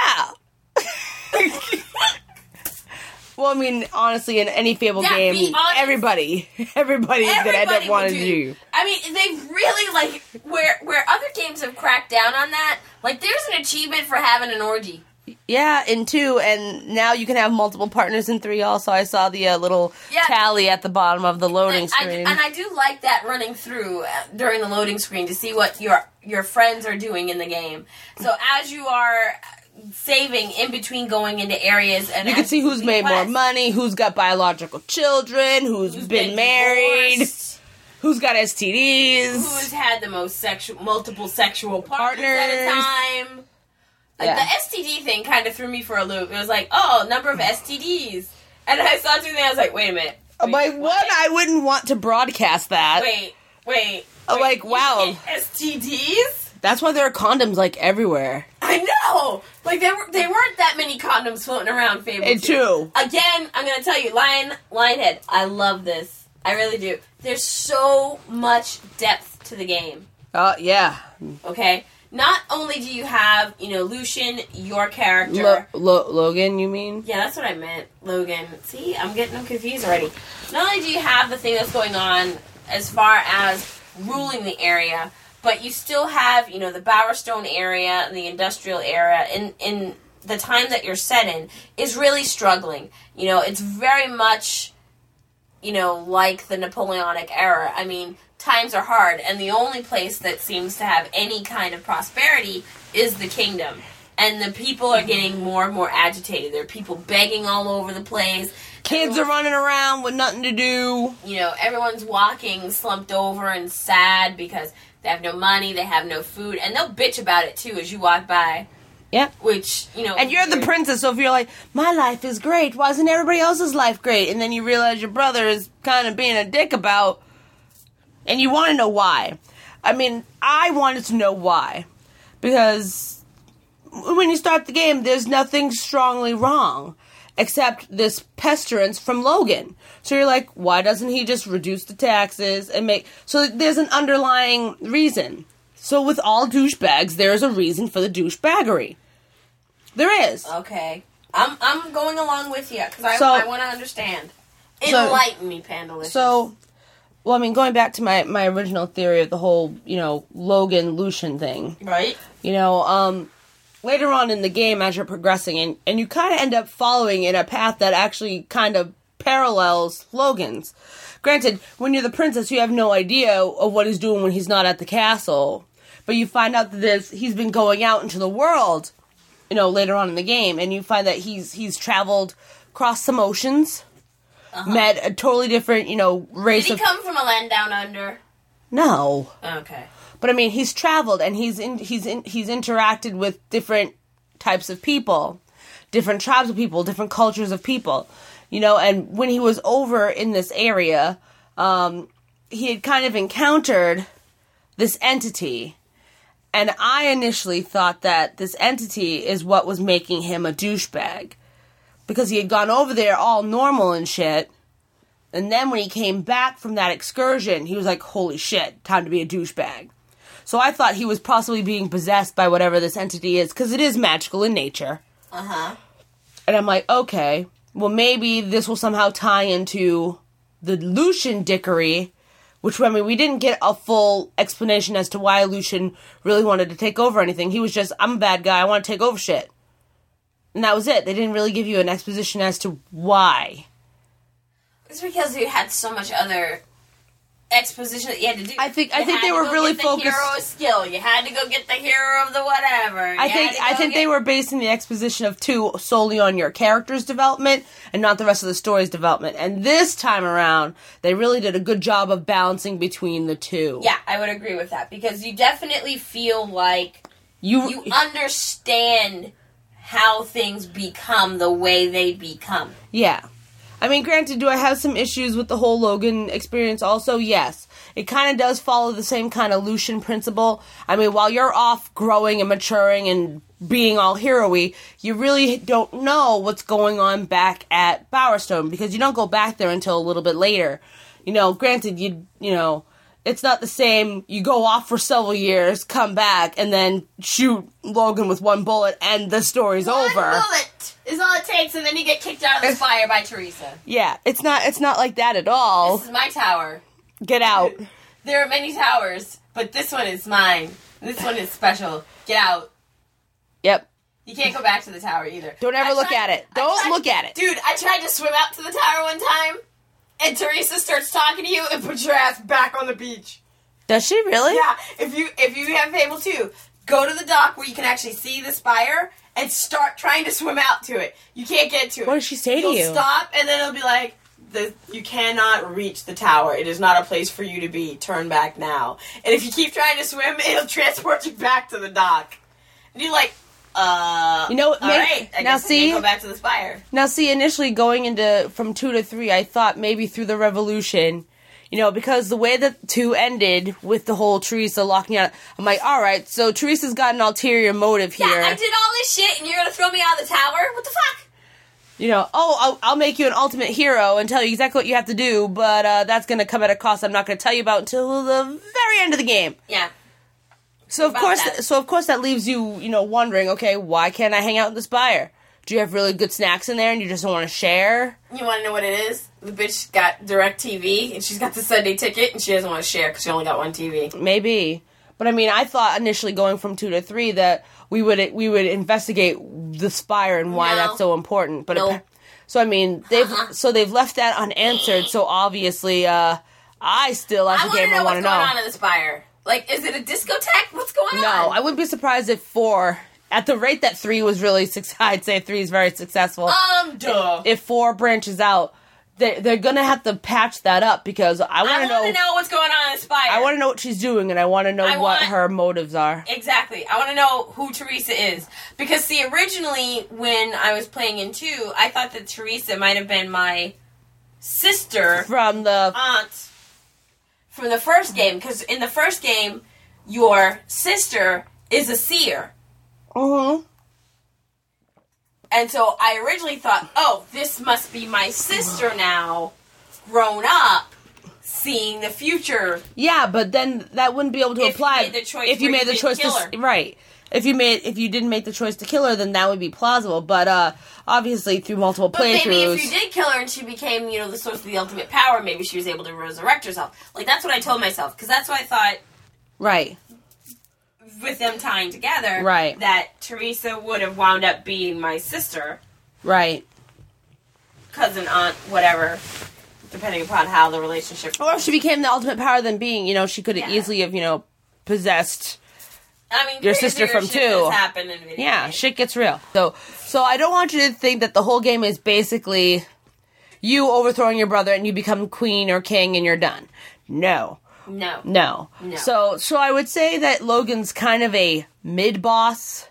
Well, I mean, honestly, in any Fable Yeah, be game, honest. everybody, everybody's gonna end Everybody up will wanting do. to do you. I mean, they've really, like, where where other games have cracked down on that, like, there's an achievement for having an orgy. Yeah, in two, and now you can have multiple partners in three. Also, I saw the uh, little Yeah. tally at the bottom of the loading And I, screen. and I do like that running through uh, during the loading screen to see what your your friends are doing in the game. So as you are saving in between going into areas, and you can as see who's made more quests, money, who's got biological children, who's who's been, married, divorced, who's got S T Ds. who's had the most sexual, multiple sexual partners, at a Partners. time. Like, Yeah. the S T D thing kind of threw me for a loop. It was like, oh, number of S T Ds. And I saw two things, I was like, wait a minute. Wait, Like, what? one, I wouldn't want to broadcast that. Wait, wait. Uh, wait, like, you wow. get S T Ds? That's why there are condoms, like, everywhere. I know! Like, there, were, there weren't that many condoms floating around Fable And two. Again, I'm gonna tell you, Lion, Lionhead, I love this. I really do. There's so much depth to the game, Uh, yeah. okay? Not only do you have, you know, Lucian, your character. Lo- Lo- Logan, you mean? Yeah, that's what I meant, Logan. See, I'm getting them confused already. Not only do you have the thing that's going on as far as ruling the area, but you still have, you know, the Bowerstone area and the industrial area in in the time that you're set in is really struggling. You know, it's very much, you know, like the Napoleonic era. I mean, times are hard, and the only place that seems to have any kind of prosperity is the kingdom. And the people are getting more and more agitated. There are people begging all over the place. Kids are running around with nothing to do. You know, everyone's walking slumped over and sad because they have no money, they have no food, and they'll bitch about it too as you walk by. Yep. Which, you know... And you're the princess, so if you're like, my life is great, why isn't everybody else's life great? And then you realize your brother is kind of being a dick about... And you want to know why. I mean, I wanted to know why. Because when you start the game, there's nothing strongly wrong. Except this pestilence from Logan. So you're like, why doesn't he just reduce the taxes and make... So there's an underlying reason. So with all douchebags, there's a reason for the douchebaggery. There is. Okay. I'm I'm going along with you, because I, So- I want to understand. So- Enlighten me, Pandalicious. So, well, I mean, going back to my, my original theory of the whole, you know, Logan-Lucian thing. Right? You know, um... later on in the game, as you're progressing, and, and you kind of end up following in a path that actually kind of parallels Logan's. Granted, when you're the princess, you have no idea of what he's doing when he's not at the castle. But you find out that this, he's been going out into the world, you know, later on in the game, and you find that he's he's traveled across some oceans, Uh-huh. met a totally different, you know, race Did he of... come from a land down under? No. Okay. But I mean, he's traveled and he's in, he's in, he's interacted with different types of people, different tribes of people, different cultures of people, you know. And when he was over in this area, um, he had kind of encountered this entity, and I initially thought that this entity is what was making him a douchebag, because he had gone over there all normal and shit. And then when he came back from that excursion, he was like, holy shit, time to be a douchebag. So I thought he was possibly being possessed by whatever this entity is, because it is magical in nature. Uh-huh. And I'm like, okay. well, maybe this will somehow tie into the Lucian dickery, which, I mean, we didn't get a full explanation as to why Lucian really wanted to take over anything. He was just, I'm a bad guy, I want to take over shit. And that was it. They didn't really give you an exposition as to why. It's because you had so much other exposition that you had to do. I think you I think had they to were go really get the focused. Hero of skill. You had to go get the hero of the whatever. You I think had to I go think get- they were basing the exposition of two solely on your character's development and not the rest of the story's development. And this time around, they really did a good job of balancing between the two. Yeah, I would agree with that because you definitely feel like You you understand how things become the way they become. Yeah. I mean, granted, do I have some issues with the whole Logan experience also? Yes. It kind of does follow the same kind of Lucian principle. I mean, while you're off growing and maturing and being all hero-y, you really don't know what's going on back at Bowerstone because you don't go back there until a little bit later. You know, granted, you you know, it's not the same, you go off for several years, come back, and then shoot Logan with one bullet, and the story's One over. bullet is all it takes, and then you get kicked out of the fire by Teresa. Yeah, it's not it's not like that at all. This is my tower. Get out. There are many towers, but this one is mine. This one is special. Get out. Yep. You can't go back to the tower either. Don't ever I look tried- at it. I Don't tried- look at it. Dude, I tried to swim out to the tower one time, and Teresa starts talking to you and puts your ass back on the beach. Does she really? Yeah, if you if you have able to, go to the dock where you can actually see the spire and start trying to swim out to it. You can't get to it. What does she say to You'll you? stop, and then it'll be like, the, you cannot reach the tower. It is not a place for you to be. Turn back now. And if you keep trying to swim, it'll transport you back to the dock. And you're like, uh, You know, all may- right, I now guess I see- can't go back to the spire. Now, see, initially going into from two to three, I thought maybe through the revolution, you know, because the way that two ended with the whole Teresa locking out, I'm like, all right, so Teresa's got an ulterior motive here. Yeah, I did all this shit, and you're gonna throw me out of the tower? What the fuck? You know, oh, I'll, I'll make you an ultimate hero and tell you exactly what you have to do, but uh, that's going to come at a cost I'm not going to tell you about until the very end of the game. Yeah. So of About course, that. so of course that leaves you, you know, wondering, okay, why can't I hang out in the Spire? Do you have really good snacks in there and you just don't want to share? You want to know what it is? The bitch got direct T V, and she's got the Sunday ticket, and she doesn't want to share because she only got one T V. Maybe. But I mean, I thought initially going from two to three that we would we would investigate the Spire and why No. that's so important. But Nope. appa- so I mean, they've Uh-huh. so they've left that unanswered. So obviously, uh, I still as I a want to gamer know want what's to going know. on in the Spire. Like, is it a discotheque? What's going on? No, I wouldn't be surprised if four, at the rate that three was really, suc- I'd say three is very successful. Um, duh. If four branches out, they, they're going to have to patch that up because I I want to want know, to know what's going on in the Spire. I want to know what she's doing and I want to know I what want- her motives are. Exactly. I want to know who Teresa is. Because, see, originally, when I was playing in two, I thought that Teresa might have been my sister, From the, aunt, from the first game. Because in the first game, your sister is a seer. uh-huh. And so I originally thought, oh, this must be my sister now, grown up, seeing the future. Yeah, but then that wouldn't be able to If you apply made the choice if you where made you the didn't choice kill to her. s- right. If you made if you didn't make the choice to kill her, then that would be plausible. But uh, obviously through multiple But maybe playthroughs, if you did kill her and she became, you know, the source of the ultimate power, maybe she was able to resurrect herself. Like, that's what I told myself. Because that's what I thought, right, with them tying together, Right. that Teresa would have wound up being my sister, right. cousin, aunt, whatever, depending upon how the relationship Or if she became the ultimate power than being, you know, she could have Yeah. easily have, you know, possessed. I mean, your crazier sister from shit two. has happened in video Yeah, games. shit gets real. So, so I don't want you to think that the whole game is basically you overthrowing your brother and you become queen or king and you're done. No, No. no. No. So, so I would say that Logan's kind of a mid boss.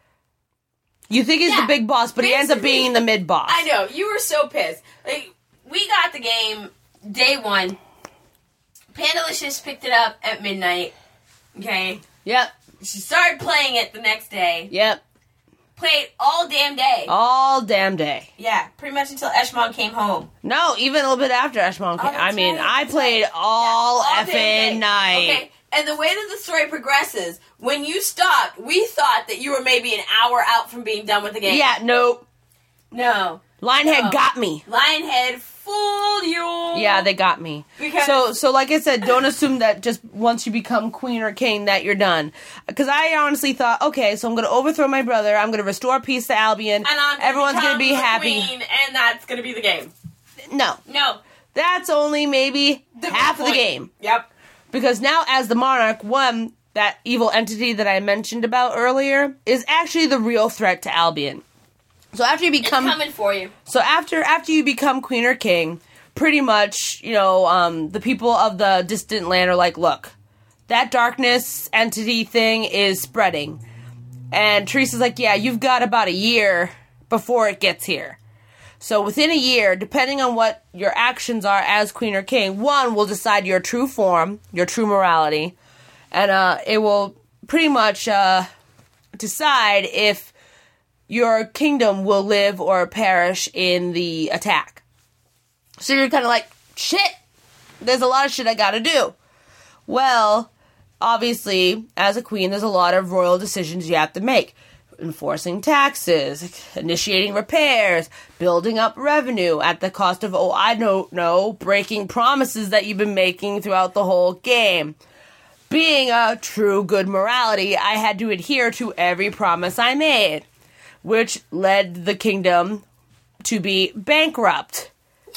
You think he's Yeah, the big boss, but he ends up basically- being the mid boss. I know, you were so pissed. Like, we got the game day one. Pandalicious picked it up at midnight. Okay? Yep, She started playing it the next day. yep. Played all damn day. All damn day. Yeah, pretty much until Eshmog came home. No, even a little bit after Ashmon came. Oh, I that's mean, right, I that's played right. all, Yeah, all damn effing day. night. Okay, and the way that the story progresses, when you stopped, we thought that you were maybe an hour out from being done with the game. Yeah, nope. No. Lionhead No. got me. Lionhead fooled you. Yeah, they got me. Because- so, so like I said, don't assume that just once you become queen or king that you're done. Because I honestly thought, okay, so I'm going to overthrow my brother. I'm going to restore peace to Albion. And I'm gonna Everyone's going to be become the happy. queen, and that's going to be the game. No, No. that's only maybe The half of the point. game. Yep. Because now, as the monarch, one, that evil entity that I mentioned about earlier is actually the real threat to Albion. So after you become, It's coming for you. so after after you become queen or king, pretty much, you know, um, the people of the distant land are like, look, that darkness entity thing is spreading, and Teresa's like, yeah, you've got about a year before it gets here. So within a year, depending on what your actions are as queen or king, one will decide your true form, your true morality, and uh, it will pretty much uh, decide if your kingdom will live or perish in the attack. So you're kind of like, shit, there's a lot of shit I gotta do. Well, obviously, as a queen, there's a lot of royal decisions you have to make. Enforcing taxes, initiating repairs, building up revenue at the cost of, oh, I don't know, breaking promises that you've been making throughout the whole game. Being a true good morality, I had to adhere to every promise I made, which led the kingdom to be bankrupt.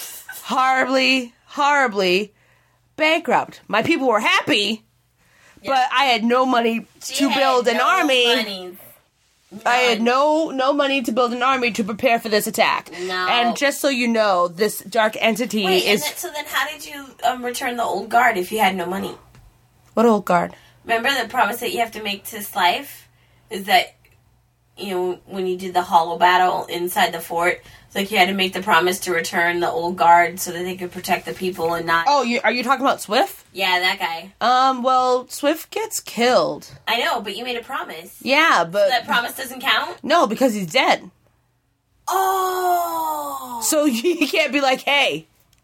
Horribly, horribly bankrupt. My people were happy, but I had no money She to had build an no army. money. I had None. no no money to build an army to prepare for this attack. No. And just so you know, this dark entity Wait, and is then, so then how did you um, return the old guard if you had no money? what old guard? Remember the promise that you have to make to Slife? Is that, you know, when you did the hollow battle inside the fort, it's like you had to make the promise to return the old guard so that they could protect the people and not... Oh, you, are you talking about Swift? Yeah, that guy. Um, well, Swift gets killed. I know, but you made a promise. Yeah, but That promise doesn't count? no, because he's dead. Oh! So you can't be like, hey.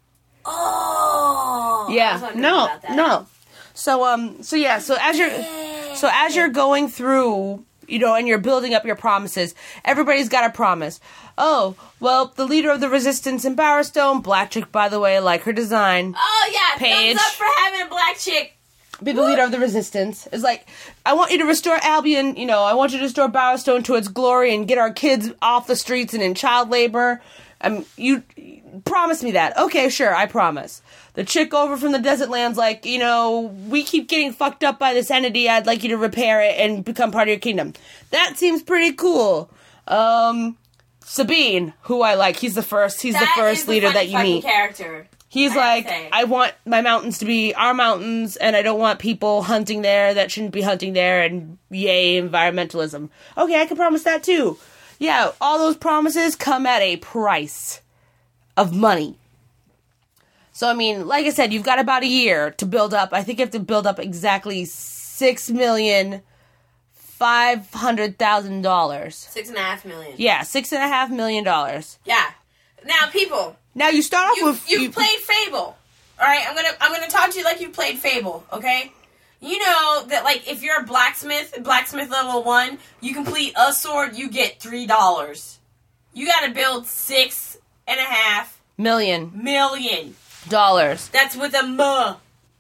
Oh! I was Yeah, wondering no, about that. no. So um, so yeah, so as you're, so as you're going through, you know, and you're building up your promises, everybody's got a promise. Oh, well, the leader of the resistance in Bowerstone, black chick, by the way, I like her design. Oh, yeah, Paige. thumbs up for having a black chick. Be the leader of the resistance. It's like, I want you to restore Albion, you know, I want you to restore Bowerstone to its glory and get our kids off the streets and in child labor. Um, you promise me that. Okay, sure, I promise. The chick over from the desert land's like, you know, we keep getting fucked up by this entity. I'd like you to repair it and become part of your kingdom. That seems pretty cool. Um, Sabine, who I like, he's the first, he's That the first is the leader funny that you fucking meet. character. He's I like, have to say. I want my mountains to be our mountains, and I don't want people hunting there that shouldn't be hunting there, and yay, environmentalism. Okay, I can promise that too. Yeah, all those promises come at a price of money. So, I mean, like I said, you've got about a year to build up. I think you have to build up exactly six million five hundred thousand dollars. Six and a half million. Yeah, six and a half million dollars. Yeah. Now, people, Now you start off you with you've you- played Fable. All right, I'm gonna I'm gonna talk to you like you played Fable. Okay. You know that, like, if you're a blacksmith, blacksmith level one, you complete a sword, you get three dollars. You got to build six and a half million million. dollars. That's with a M.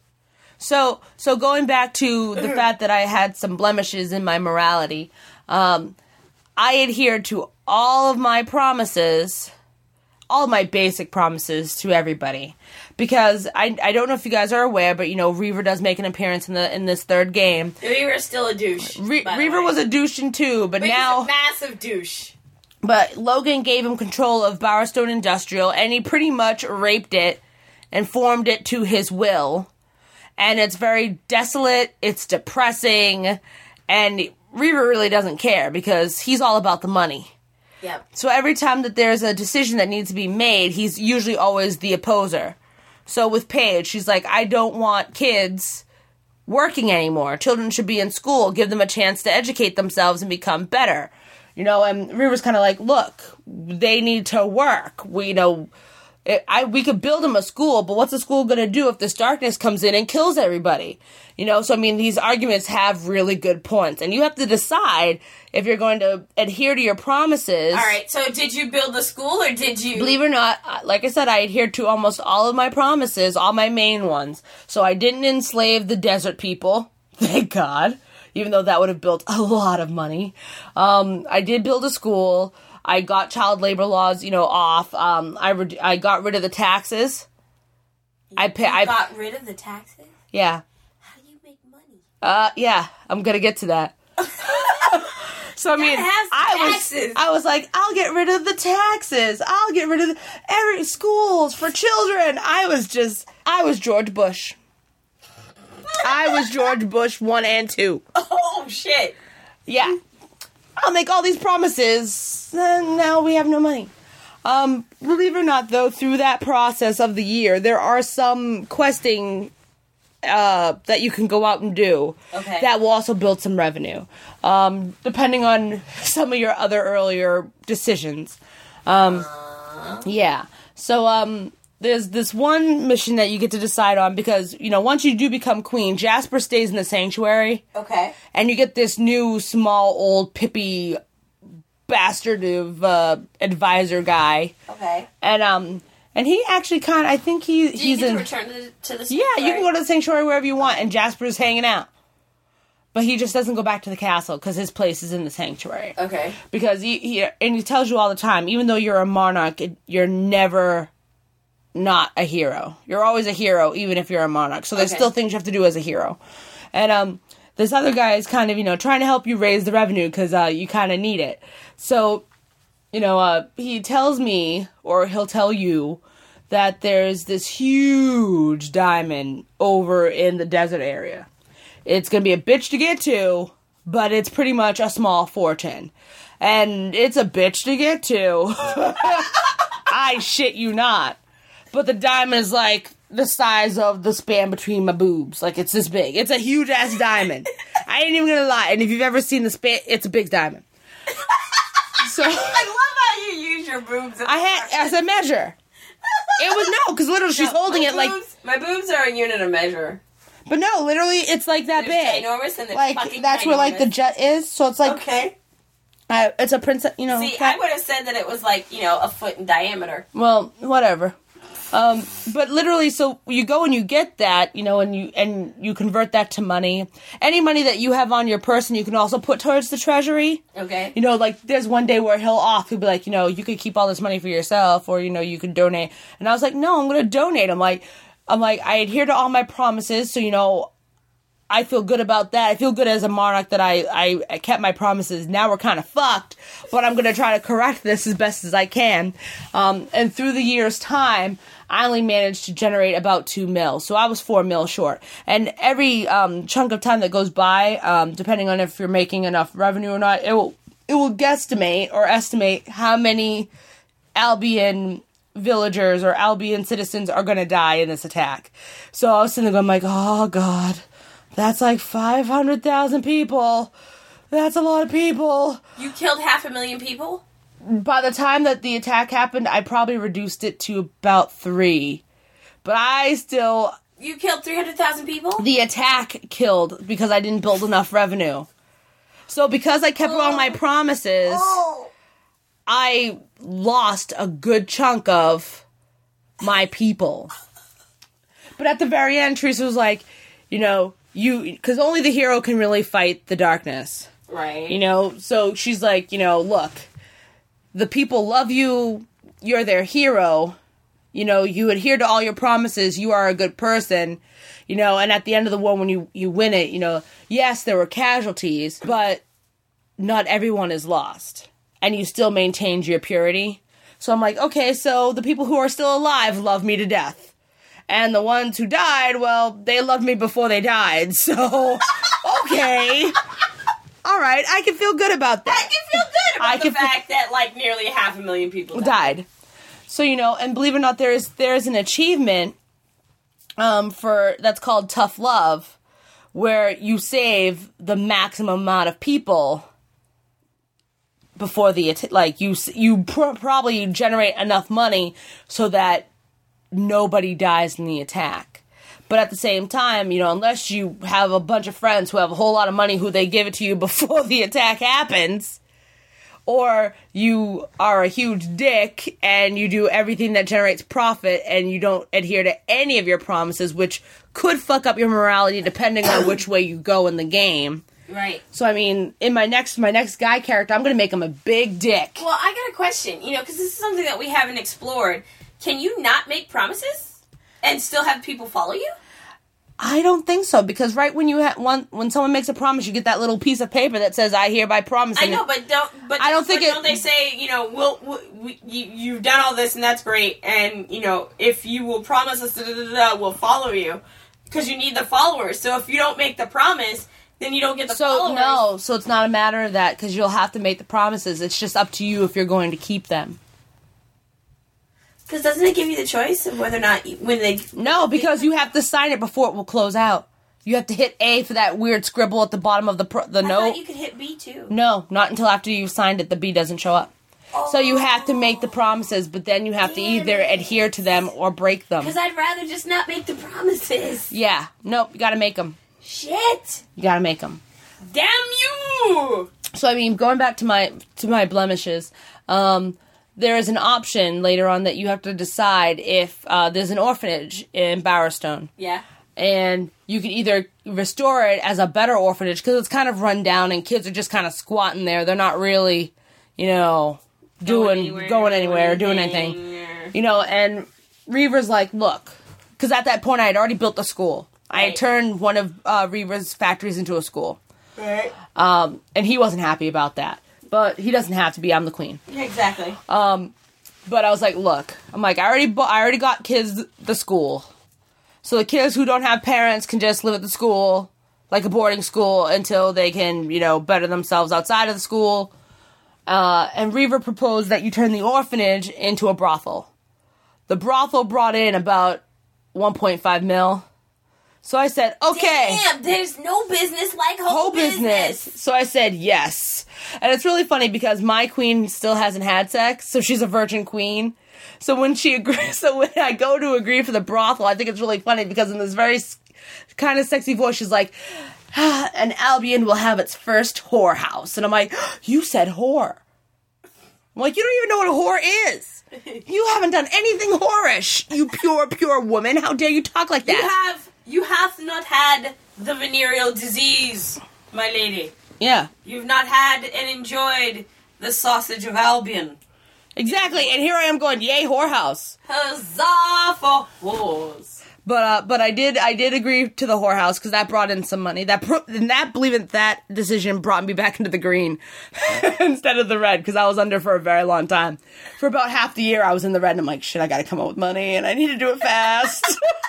So, so going back to the fact that I had some blemishes in my morality, um, I adhered to all of my promises, all of my basic promises to everybody, because I I don't know if you guys are aware, but you know Reaver does make an appearance in the in this third game. Reaver's still a douche. Re- by the Reaver way. was a douche in two, but, But now he's a massive douche. but Logan gave him control of Bowerstone Industrial, and he pretty much raped it and formed it to his will. And it's very desolate, it's depressing, and Reaver really doesn't care because he's all about the money. Yep. So every time that there's a decision that needs to be made, he's usually always the opposer. So with Paige, she's like, I don't want kids working anymore. Children should be in school. Give them a chance to educate themselves and become better. You know, and Reaver's kind of like, look, they need to work. We, you know, It, I we could build them a school, but what's the school going to do if this darkness comes in and kills everybody? You know, so I mean, these arguments have really good points, and you have to decide if you're going to adhere to your promises. All right, so did you build the school, or did you... Believe it or not, like I said, I adhered to almost all of my promises, all my main ones. So I didn't enslave the desert people, thank God, even though that would have built a lot of money. Um, I did build a school. I got child labor laws, you know, off. Um, I re- I got rid of the taxes. You, I pay. You I got rid of the taxes? Yeah. How do you make money? Uh, yeah. I'm gonna get to that. So I mean, I was I was like, I'll get rid of the taxes. I'll get rid of the, every schools for children. I was just, I was George Bush. I was George Bush one and two. Oh shit! Yeah. I'll make all these promises, and now we have no money. Um, believe it or not, though, through that process of the year, there are some questing uh, that you can go out and do okay. that will also build some revenue, um, depending on some of your other earlier decisions. Um, uh. Yeah. So, um... there's this one mission that you get to decide on because, you know, once you do become queen, Jasper stays in the sanctuary. Okay. And you get this new, small, old, pippy, bastard of uh, advisor guy. Okay. And, um, and he actually kind of, I think he, do he's you get in... to return to the, to the sanctuary? Yeah, you can go to the sanctuary wherever you want, and Jasper's hanging out. But he just doesn't go back to the castle because his place is in the sanctuary. Okay. Because he, he, and he tells you all the time, even though you're a monarch, it, you're never... not a hero. You're always a hero, even if you're a monarch. So there's okay. still things you have to do as a hero. And um, this other guy is kind of, you know, trying to help you raise the revenue because uh, you kind of need it. So, you know, uh, he tells me, or he'll tell you, that there's this huge diamond over in the desert area. It's going to be a bitch to get to, but it's pretty much a small fortune. And it's a bitch to get to. I shit you not. But the diamond is like the size of the span between my boobs. Like, it's this big. It's a huge ass diamond. I ain't even gonna lie. And if you've ever seen the span, it's a big diamond. So I love how you use your boobs. I had as a measure. It was no, because literally she's no, holding it boobs, like my boobs are a unit of measure. But no, literally it's like that they're big. Ginormous and they're like fucking that's where like the ginormous. jet is. So it's like okay. Uh, it's a princess. You know. See, cat- I would have said that it was like you know a foot in diameter. Well, whatever. Um, but literally, so you go and you get that, you know, and you and you convert that to money. Any money that you have on your person, you can also put towards the treasury. Okay. You know, like there's one day where he'll off. He'll be like, you know, you could keep all this money for yourself, or you know, you could donate. And I was like, no, I'm going to donate. I'm like, I'm like, I adhere to all my promises, so you know, I feel good about that. I feel good as a monarch that I, I, I kept my promises. Now we're kind of fucked, but I'm going to try to correct this as best as I can. Um, and through the year's time, I only managed to generate about two mil. So I was four mil short. And every um, chunk of time that goes by, um, depending on if you're making enough revenue or not, it will, it will guesstimate or estimate how many Albion villagers or Albion citizens are going to die in this attack. So I was sitting there going like, oh God. That's like five hundred thousand people. That's a lot of people. You killed half a million people? By the time that the attack happened, I probably reduced it to about three. But I still... You killed three hundred thousand people? The attack killed because I didn't build enough revenue. So because I kept oh. all my promises, oh. I lost a good chunk of my people. But at the very end, Teresa was like, you know... You, because only the hero can really fight the darkness. Right. You know, so she's like, you know, look, the people love you, you're their hero, you know, you adhere to all your promises, you are a good person, you know, and at the end of the war when you, you win it, you know, yes, there were casualties, but not everyone is lost. And you still maintained your purity. So I'm like, okay, so the people who are still alive love me to death. And the ones who died, well, they loved me before they died. So, okay. All right, I can feel good about that. I can feel good about I the fact feel- that, like, nearly half a million people died. died. So, you know, and believe it or not, there is there is an achievement um, for that's called Tough Love, where you save the maximum amount of people before the, like, you, you pr- probably generate enough money so that nobody dies in the attack. But at the same time, you know, unless you have a bunch of friends who have a whole lot of money who they give it to you before the attack happens, or you are a huge dick and you do everything that generates profit and you don't adhere to any of your promises, which could fuck up your morality depending on which way you go in the game. Right. So, I mean, in my next my next guy character, I'm going to make him a big dick. Well, I got a question, you know, because this is something that we haven't explored. Can you not make promises and still have people follow you? I don't think so, because right when you ha- when, when someone makes a promise, you get that little piece of paper that says, I hereby promise. I know, but don't, but I don't think but it, don't they say, you know, we'll, we'll, we, you, you've done all this and that's great, and, you know, if you will promise us, da, da, da, da, we'll follow you, because you need the followers. So if you don't make the promise, then you don't get the so, followers. No, so it's not a matter of that, because you'll have to make the promises. It's just up to you if you're going to keep them. Because doesn't it give you the choice of whether or not, you, when they... No, because you have to sign it before it will close out. You have to hit A for that weird scribble at the bottom of the pro- the I note. I thought you could hit B, too. No, not until after you've signed it, the B doesn't show up. Oh. So you have to make the promises, but then you have Damn to either it. adhere to them or break them. Because I'd rather just not make the promises. Yeah, nope, you gotta make them. Shit! You gotta make them. Damn you! So, I mean, going back to my to my blemishes, um... there is an option later on that you have to decide if uh, there's an orphanage in Bowerstone. Yeah. And you can either restore it as a better orphanage, because it's kind of run down and kids are just kind of squatting there. They're not really, you know, doing, going anywhere, going anywhere or doing anything. Or... You know, and Reaver's like, look, because at that point I had already built the school. Right. I had turned one of uh, Reaver's factories into a school. Right. Um, and he wasn't happy about that. But he doesn't have to be. I'm the queen. Yeah, exactly. Um, but I was like, look, I'm like, I already, bu- I already got kids the school, so the kids who don't have parents can just live at the school, like a boarding school, until they can, you know, better themselves outside of the school. Uh, and Reaver proposed that you turn the orphanage into a brothel. The brothel brought in about one point five mil. So I said, okay. Damn, there's no business like whole, whole business. business. So I said yes. And it's really funny because my queen still hasn't had sex, so she's a virgin queen. So when she agrees, so when I go to agree for the brothel, I think it's really funny because in this very kind of sexy voice, she's like, ah, and Albion will have its first whorehouse. And I'm like, you said whore. I'm like, you don't even know what a whore is. You haven't done anything whorish, you pure, pure woman. How dare you talk like that? You have... You have not had the venereal disease, my lady. Yeah. You've not had and enjoyed the sausage of Albion. Exactly, and here I am going, yay, whorehouse. Huzzah for whores. But uh, but I did I did agree to the whorehouse because that brought in some money. That pro- and that believe it that decision brought me back into the green instead of the red because I was under for a very long time. For about half the year I was in the red and I'm like, shit, I got to come up with money and I need to do it fast.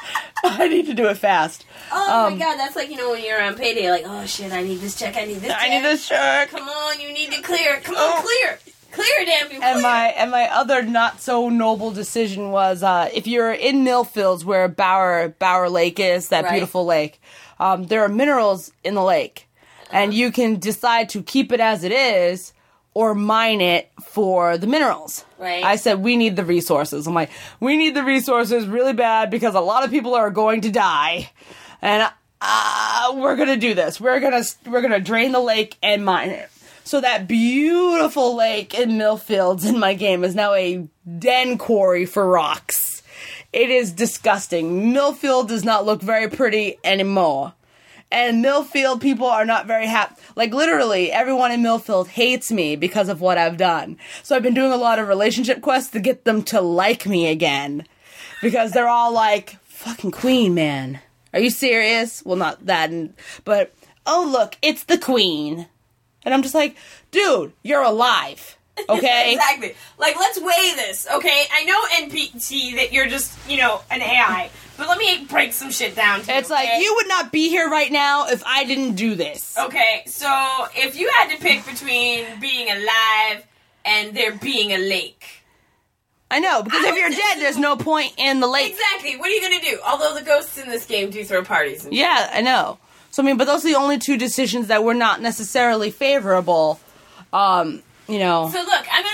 I need to do it fast. Oh um, my god, that's like, you know, when you're on payday, like, oh shit, I need this check, I need this check. I need this check. Come on, you need to clear it. Come oh. on, clear. Clear, damn you, clear. And my and my other not so noble decision was uh, if you're in Millfields where Bower Bower Lake is, that right. beautiful lake, um, there are minerals in the lake, uh-huh. and you can decide to keep it as it is or mine it for the minerals. Right. I said we need the resources. I'm like, we need the resources really bad because a lot of people are going to die, and uh, we're gonna do this. We're gonna we're gonna drain the lake and mine it. So that beautiful lake in Millfields in my game is now a den quarry for rocks. It is disgusting. Millfield does not look very pretty anymore. And Millfield people are not very happy. Like, literally, everyone in Millfield hates me because of what I've done. So I've been doing a lot of relationship quests to get them to like me again. Because they're all like, fucking queen, man. Are you serious? Well, not that, but, oh, look, it's the queen. And I'm just like, dude, you're alive, okay? Exactly. Like, let's weigh this, okay? I know N P C that you're just, you know, an A I, but let me break some shit down to you, It's like, okay? you would not be here right now if I didn't do this. Okay, so if you had to pick between being alive and there being a lake. I know, because I if you're dead, there's no point in the lake. Exactly. What are you going to do? Although the ghosts in this game do throw parties. And yeah, I know. So, I mean, but those are the only two decisions that were not necessarily favorable, um, you know. So, look, I'm going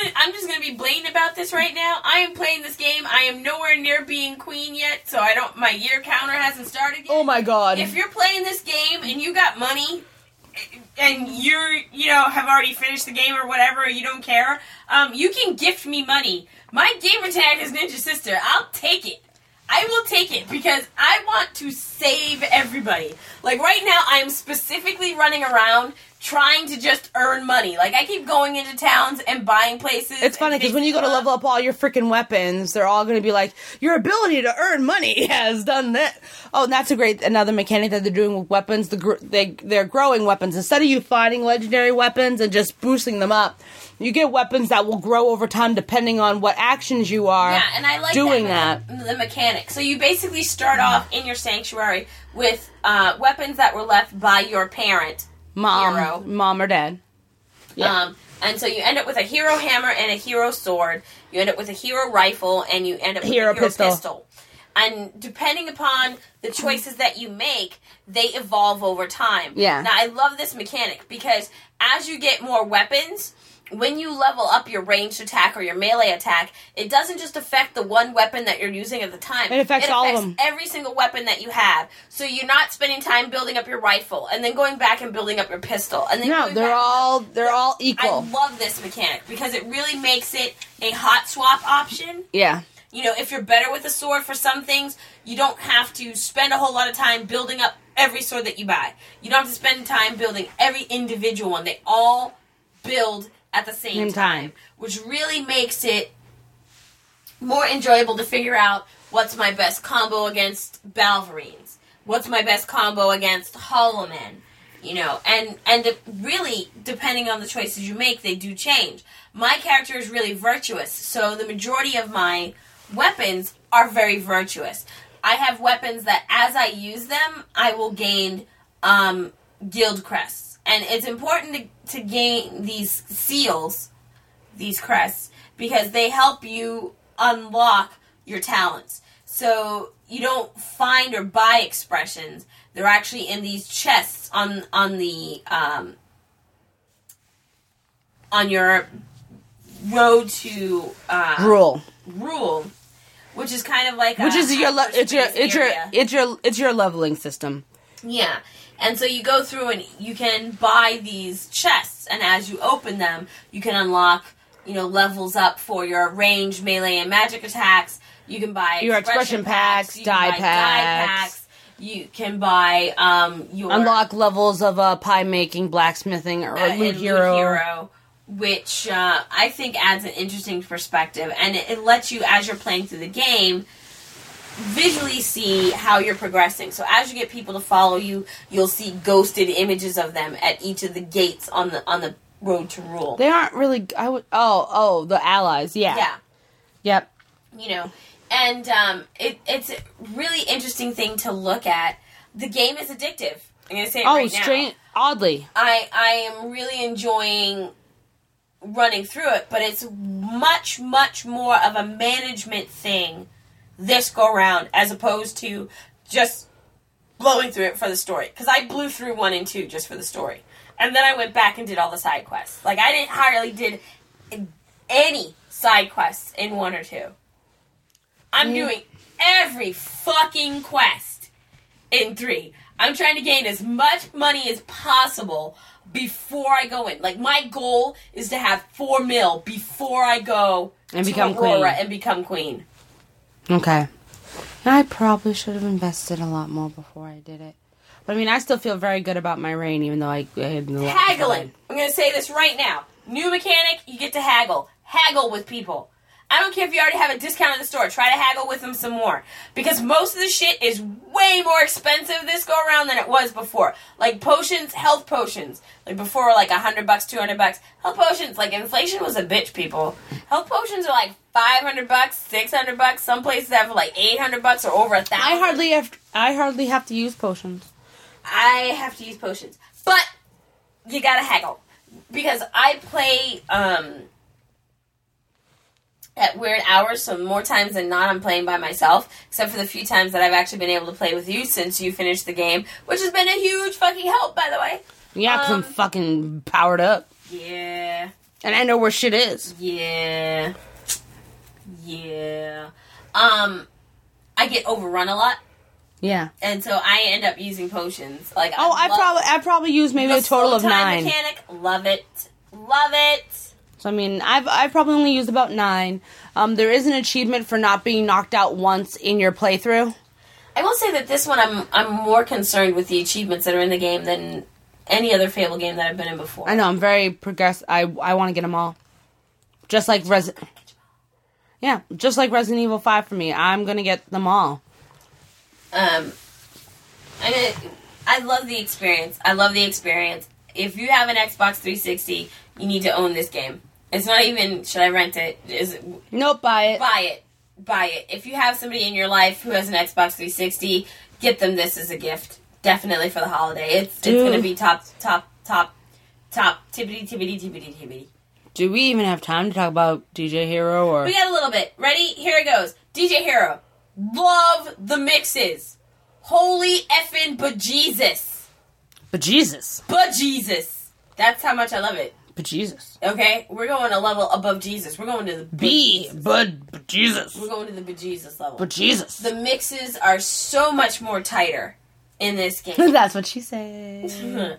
gonna, I'm just gonna be blatant about this right now. I am playing this game. I am nowhere near being queen yet, so I don't. My year counter hasn't started yet. Oh my god! If you're playing this game and you got money, and you're, you know, have already finished the game or whatever, you don't care, um, you can gift me money. My gamer tag is Ninja Sister. I'll take it. I will take it because I want to save everybody. Like, right now, I am specifically running around trying to just earn money. Like, I keep going into towns and buying places. It's funny because when you go to level up all your freaking weapons, they're all going to be like, your ability to earn money has done that. Oh, and that's a great, another mechanic that they're doing with weapons. The gr- they, they're growing weapons. Instead of you finding legendary weapons and just boosting them up, you get weapons that will grow over time depending on what actions you are yeah, and I like doing that. that. The mechanic. So you basically start off in your sanctuary with uh, weapons that were left by your parent. Mom, hero. mom or dad. Yeah. Um, and so you end up with a hero hammer and a hero sword. You end up with a hero rifle, and you end up with hero a hero pistol. pistol. And depending upon the choices that you make, they evolve over time. Yeah. Now, I love this mechanic because as you get more weapons, when you level up your ranged attack or your melee attack, it doesn't just affect the one weapon that you're using at the time. It affects, it affects all of them. every single weapon that you have. So you're not spending time building up your rifle and then going back and building up your pistol. And then No, going they're back all they're all equal. I love this mechanic because it really makes it a hot swap option. Yeah. You know, if you're better with a sword for some things, you don't have to spend a whole lot of time building up every sword that you buy. You don't have to spend time building every individual one. They all build at the same, same time, time, which really makes it more enjoyable to figure out what's my best combo against Balverines, what's my best combo against Hollow Men, you know, and and really, depending on the choices you make, they do change. My character is really virtuous, so the majority of my weapons are very virtuous. I have weapons that, as I use them, I will gain um, guild crests. And it's important to, to gain these seals, these crests, because they help you unlock your talents. So you don't find or buy expressions. They're actually in these chests on on the um, on your road to uh, rule. Rule, which is kind of like which a, is your le- it's your it's your area. it's your it's your leveling system. Yeah. And so you go through and you can buy these chests, and as you open them, you can unlock, you know, levels up for your range, melee, and magic attacks. You can buy your expression, expression packs, packs you die can buy packs. die packs. You can buy um, your unlock levels of uh, pie making, blacksmithing, or uh, loot and hero. Loot hero, which uh, I think adds an interesting perspective, and it, it lets you, as you're playing through the game, visually see how you're progressing. So as you get people to follow you, you'll see ghosted images of them at each of the gates on the on the road to rule. They aren't really. I would. Oh, oh, the allies. Yeah. Yeah. Yep. You know, and um, it, it's a really interesting thing to look at. The game is addictive. I'm going to say it oh, right now. strange. Oddly, I I am really enjoying running through it, but it's much much more of a management thing this go round as opposed to just blowing through it for the story. Because I blew through one and two just for the story. And then I went back and did all the side quests. Like, I didn't hardly did any side quests in one or two. I'm Mm. doing every fucking quest in three. I'm trying to gain as much money as possible before I go in. Like, my goal is to have four mil before I go And to become Aurora queen. and become queen. okay. I probably should have invested a lot more before I did it. But I mean, I still feel very good about my reign, even though I, I had a lot. Haggling. I'm going to say this right now. New mechanic, you get to haggle. Haggle with people. I don't care if you already have a discount at the store. Try to haggle with them some more. Because most of the shit is way more expensive this go around than it was before. Like potions, health potions. Like before were like one hundred bucks, two hundred bucks. Health potions, like inflation was a bitch, people. Health potions are like five hundred bucks, six hundred bucks. Some places have like eight hundred bucks or over a thousand. I hardly have. I hardly have to use potions. I have to use potions. But you gotta haggle. Because I play um, at weird hours, so more times than not I'm playing by myself, except for the few times that I've actually been able to play with you since you finished the game, which has been a huge fucking help, by the way. Yeah, because Um, I'm fucking powered up. Yeah. And I know where shit is. Yeah. Yeah. Um, I get overrun a lot. Yeah. And so I end up using potions. Like Oh, I, I probably I probably use maybe a total of nine. Mechanic, love it. Love it. So I mean, I've I've probably only used about nine. Um, there is an achievement for not being knocked out once in your playthrough. I will say that this one, I'm I'm more concerned with the achievements that are in the game than any other Fable game that I've been in before. I know, I'm very progress. I I want to get them all, just like Res. Yeah, just like Resident Evil five for me. I'm gonna get them all. Um, I mean, I love the experience. I love the experience. If you have an Xbox three sixty, you need to own this game. It's not even, should I rent it? Is it? Nope, buy it. Buy it. Buy it. If you have somebody in your life who has an Xbox three sixty, get them this as a gift. Definitely for the holiday. It's Dude. It's going to be top, top, top, top, tippity, tippity, tippity, tippity. Do we even have time to talk about D J Hero? Or We got a little bit. Ready? Here it goes. D J Hero. Love the mixes. Holy effing bejesus. Bejesus. Bejesus. That's how much I love it. Bejesus. Okay? We're going a level above Jesus. We're going to the B. Bud bejesus. We're going to the bejesus level. Bejesus. The mixes are so much more tighter in this game. That's what she said. uh,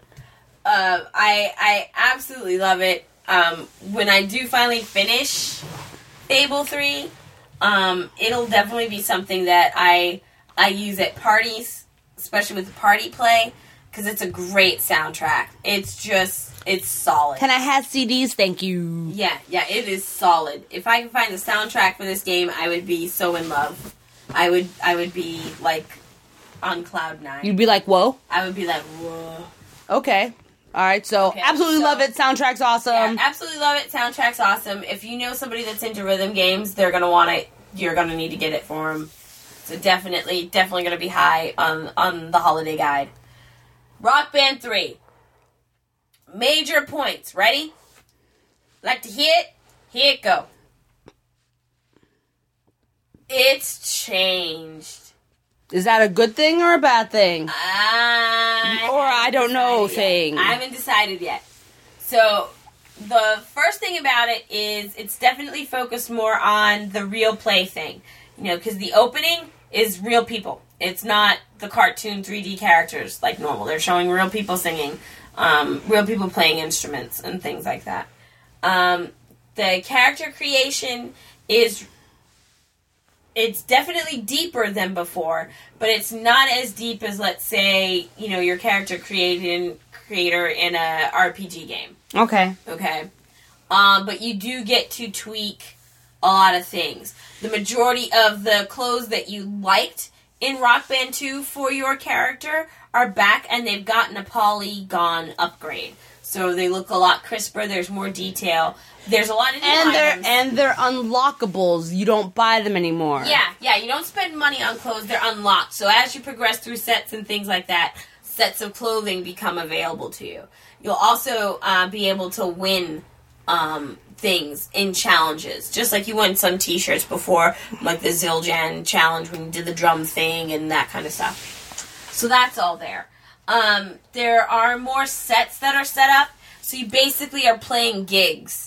I I absolutely love it. Um, when I do finally finish Fable three, um, it'll definitely be something that I I use at parties, especially with the party play, because it's a great soundtrack. It's just, it's solid. Can I have C Ds? Thank you. Yeah, yeah, it is solid. If I can find the soundtrack for this game, I would be so in love. I would, I would be, like, on cloud nine. You'd be like, whoa? I would be like, whoa. Okay. Alright, so okay, absolutely so, love it. Soundtrack's awesome. Yeah, absolutely love it. Soundtrack's awesome. If you know somebody that's into rhythm games, they're going to want it. You're going to need to get it for them. So definitely, definitely going to be high on, on the holiday guide. Rock Band three. Major points. Ready? Like to hear it? Here it go. It's changed. Is that a good thing or a bad thing? I or I don't know thing. I haven't decided yet. So, the first thing about it is it's definitely focused more on the real play thing. You know, because the opening is real people. It's not the cartoon three D characters like normal. They're showing real people singing, um, real people playing instruments and things like that. Um, the character creation is... It's definitely deeper than before, but it's not as deep as, let's say, you know, your character created creator in a R P G game. Okay. Okay. Um, but you do get to tweak a lot of things. The majority of the clothes that you liked in Rock Band two for your character are back, and they've gotten a polygon upgrade. So they look a lot crisper. There's more detail. There's a lot of new and they're items. and they're unlockables. You don't buy them anymore. Yeah, yeah. You don't spend money on clothes. They're unlocked. So as you progress through sets and things like that, sets of clothing become available to you. You'll also uh, be able to win um, things in challenges, just like you won some T-shirts before, like the Zildjian challenge when you did the drum thing and that kind of stuff. So that's all there. Um, there are more sets that are set up, so you basically are playing gigs,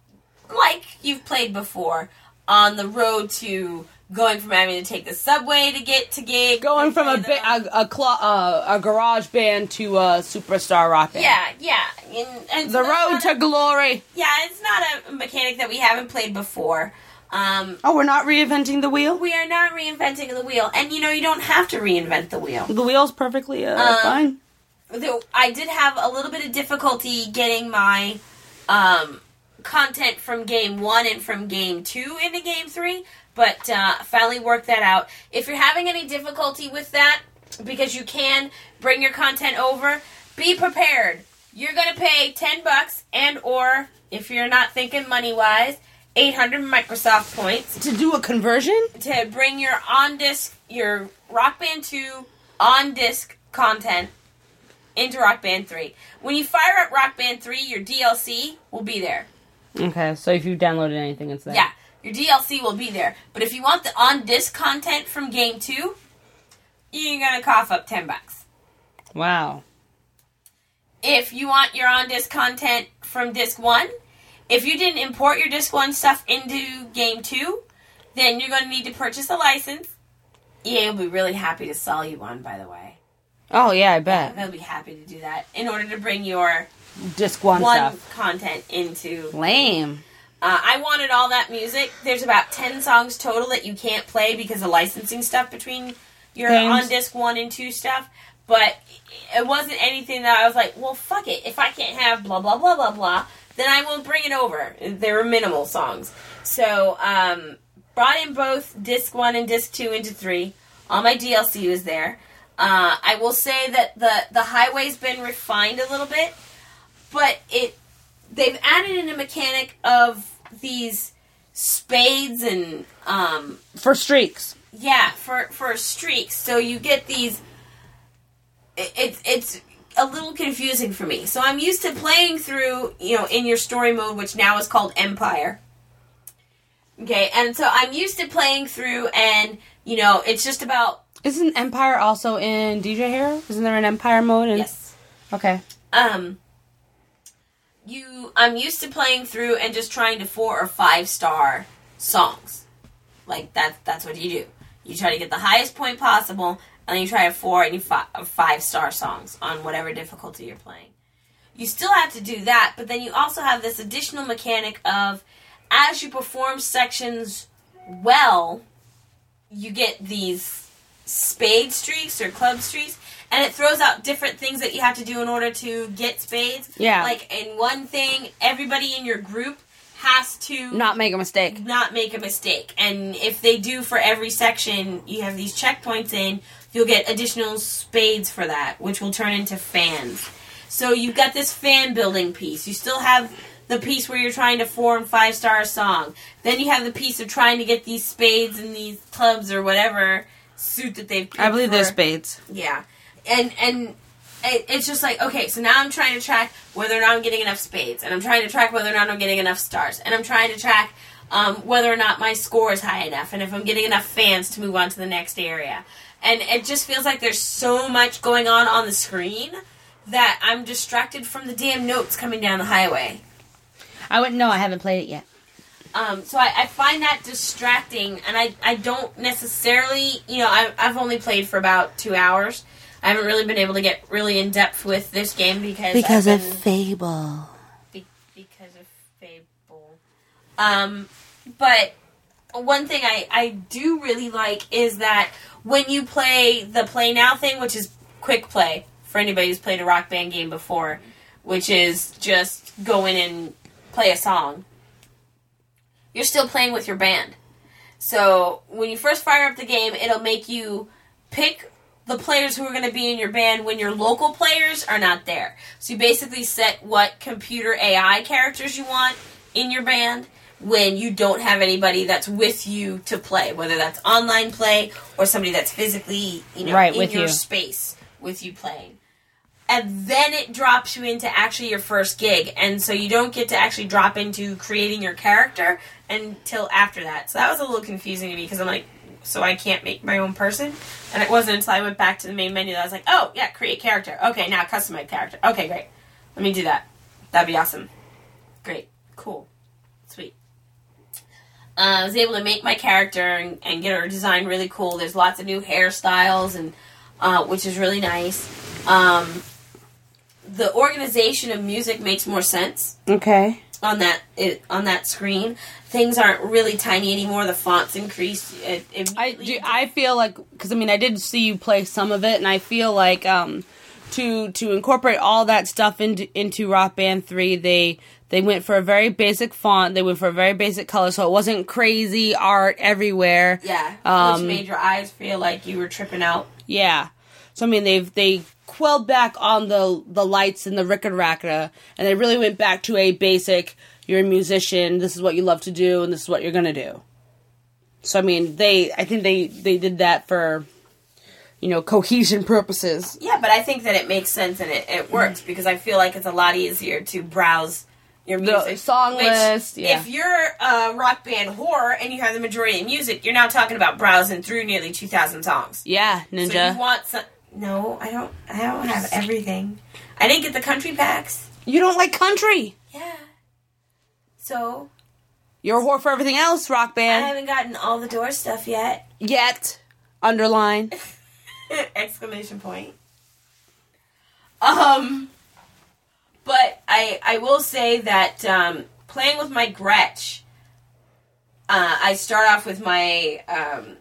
like you've played before, on the road to going from having to take the subway to get to gigs. Going from a, ba- a, a, cl- uh, a garage band to a superstar rock band. Yeah, yeah. And, and the road to a, glory. Yeah, it's not a mechanic that we haven't played before. Um, oh, we're not reinventing the wheel? We are not reinventing the wheel. And, you know, you don't have to reinvent the wheel. The wheel's perfectly uh, um, fine. Though I did have a little bit of difficulty getting my um, content from Game one and from Game two into Game three, but uh, finally worked that out. If you're having any difficulty with that, because you can bring your content over, be prepared. You're going to pay ten bucks and or, if you're not thinking money-wise, eight hundred Microsoft points. To do a conversion? To bring your on-disc, your Rock Band two on-disc content into Rock Band three. When you fire up Rock Band three, your D L C will be there. Okay, so if you downloaded anything, it's there. Yeah, your D L C will be there. But if you want the on-disc content from Game two, you're going to cough up ten bucks. Wow. If you want your on-disc content from Disc one, if you didn't import your Disc one stuff into Game two, then you're going to need to purchase a license. E A will be really happy to sell you one, by the way. Oh, yeah, I bet. They'll be happy to do that in order to bring your Disc one, one stuff. content into... Lame. Uh, I wanted all that music. There's about ten songs total that you can't play because of licensing stuff between your Games. on Disc one and two stuff. But it wasn't anything that I was like, well, fuck it. If I can't have blah, blah, blah, blah, blah, then I won't bring it over. There were minimal songs. So, um, brought in both Disc one and Disc two into three. All my D L C was there. Uh, I will say that the, the highway's been refined a little bit, but it they've added in a mechanic of these spades and... Um, For streaks. Yeah, for, for streaks. So you get these... It, it, it's a little confusing for me. So I'm used to playing through, you know, in your story mode, which now is called Empire. Okay, and so I'm used to playing through and, you know, it's just about... Isn't Empire also in D J Hero? Isn't there an Empire mode? In... Yes. Okay. Um, you, I'm used to playing through and just trying to four or five star songs. Like, that, that's what you do. You try to get the highest point possible, and then you try a four and you five, five star songs on whatever difficulty you're playing. You still have to do that, but then you also have this additional mechanic of, as you perform sections well, you get these spade streaks or club streaks, and it throws out different things that you have to do in order to get spades. Yeah. Like, in one thing, everybody in your group has to... Not make a mistake. Not make a mistake. And if they do for every section, you have these checkpoints in, you'll get additional spades for that, which will turn into fans. So you've got this fan building piece. You still have the piece where you're trying to four and five star a song. Then you have the piece of trying to get these spades and these clubs or whatever suit that they've picked I believe for. they're spades. Yeah. And and it, it's just like, okay, so now I'm trying to track whether or not I'm getting enough spades. And I'm trying to track whether or not I'm getting enough stars. And I'm trying to track um, whether or not my score is high enough. And if I'm getting enough fans to move on to the next area. And it just feels like there's so much going on on the screen that I'm distracted from the damn notes coming down the highway. I wouldn't know. I haven't played it yet. Um, so I, I find that distracting, and I, I don't necessarily, you know, I, I've only played for about two hours. I haven't really been able to get really in-depth with this game because Because I've of been, Fable. Be, because of Fable. Um, but one thing I, I do really like is that when you play the Play Now thing, which is quick play, for anybody who's played a Rock Band game before, which is just go in and play a song, you're still playing with your band. So when you first fire up the game, it'll make you pick the players who are going to be in your band when your local players are not there. So you basically set what computer A I characters you want in your band when you don't have anybody that's with you to play, whether that's online play or somebody that's physically, you know, right, in with your you. space with you playing. And then it drops you into actually your first gig. And so you don't get to actually drop into creating your character until after that. So that was a little confusing to me because I'm like, so I can't make my own person? And it wasn't until I went back to the main menu that I was like, oh, yeah, create character. Okay, now customize character. Okay, great. Let me do that. That'd be awesome. Great. Cool. Sweet. Uh, I was able to make my character and, and get her design really cool. There's lots of new hairstyles, and uh, which is really nice. Um... The organization of music makes more sense. Okay. On that it, on that screen, things aren't really tiny anymore. The fonts increase. It, it I do, I feel like, because I mean I did see you play some of it, and I feel like um, to to incorporate all that stuff into into Rock Band three, they they went for a very basic font. They went for a very basic color, so it wasn't crazy art everywhere. Yeah, um, which made your eyes feel like you were tripping out. Yeah. So I mean they've they. quelled back on the the lights and the ricka-racka, and they really went back to a basic, you're a musician, this is what you love to do, and this is what you're going to do. So, I mean, they, I think they, they did that for, you know, cohesion purposes. Yeah, but I think that it makes sense and it, it works, because I feel like it's a lot easier to browse your music. The song Which, list, yeah. If you're a Rock Band whore and you have the majority of music, you're now talking about browsing through nearly two thousand songs. Yeah, Ninja. So you want some... No, I don't. I don't have everything. I didn't get the country packs. You don't like country? Yeah. So? You're a whore for everything else, Rock I Band. haven't gotten all the door stuff yet. Yet. Underline. Exclamation point. Um, but I I will say that um, playing with my Gretsch, uh, I start off with my, um,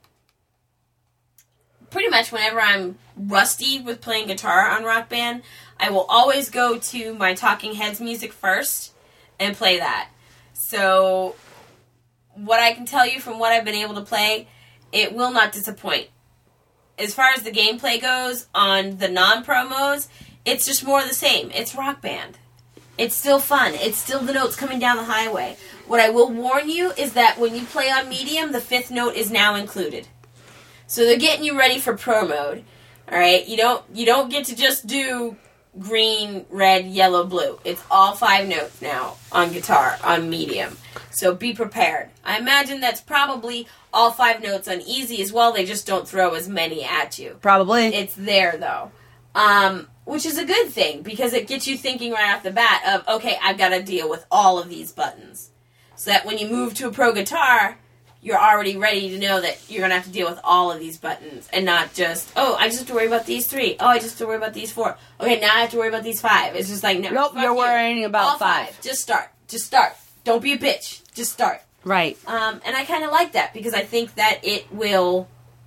pretty much whenever I'm rusty with playing guitar on Rock Band, I will always go to my Talking Heads music first and play that. So, what I can tell you from what I've been able to play, it will not disappoint. As far as the gameplay goes, on the non-pro modes, it's just more of the same. It's Rock Band. It's still fun. It's still the notes coming down the highway. What I will warn you is that when you play on medium, the fifth note is now included. So they're getting you ready for pro mode. Alright? You don't you don't get to just do green, red, yellow, blue. It's all five notes now on guitar, on medium. So be prepared. I imagine that's probably all five notes on easy as well. They just don't throw as many at you. Probably. It's there, though. Um, which is a good thing, because it gets you thinking right off the bat of, okay, I've got to deal with all of these buttons. So that when you move to a pro guitar, you're already ready to know that you're going to have to deal with all of these buttons, and not just, oh, I just have to worry about these three. Oh, I just have to worry about these four. Okay, now I have to worry about these five. It's just like, no. Nope, you're you. worrying about all five. five. Just start. Just start. Don't be a bitch. Just start. Right. Um, and I kind of like that, because I think that it will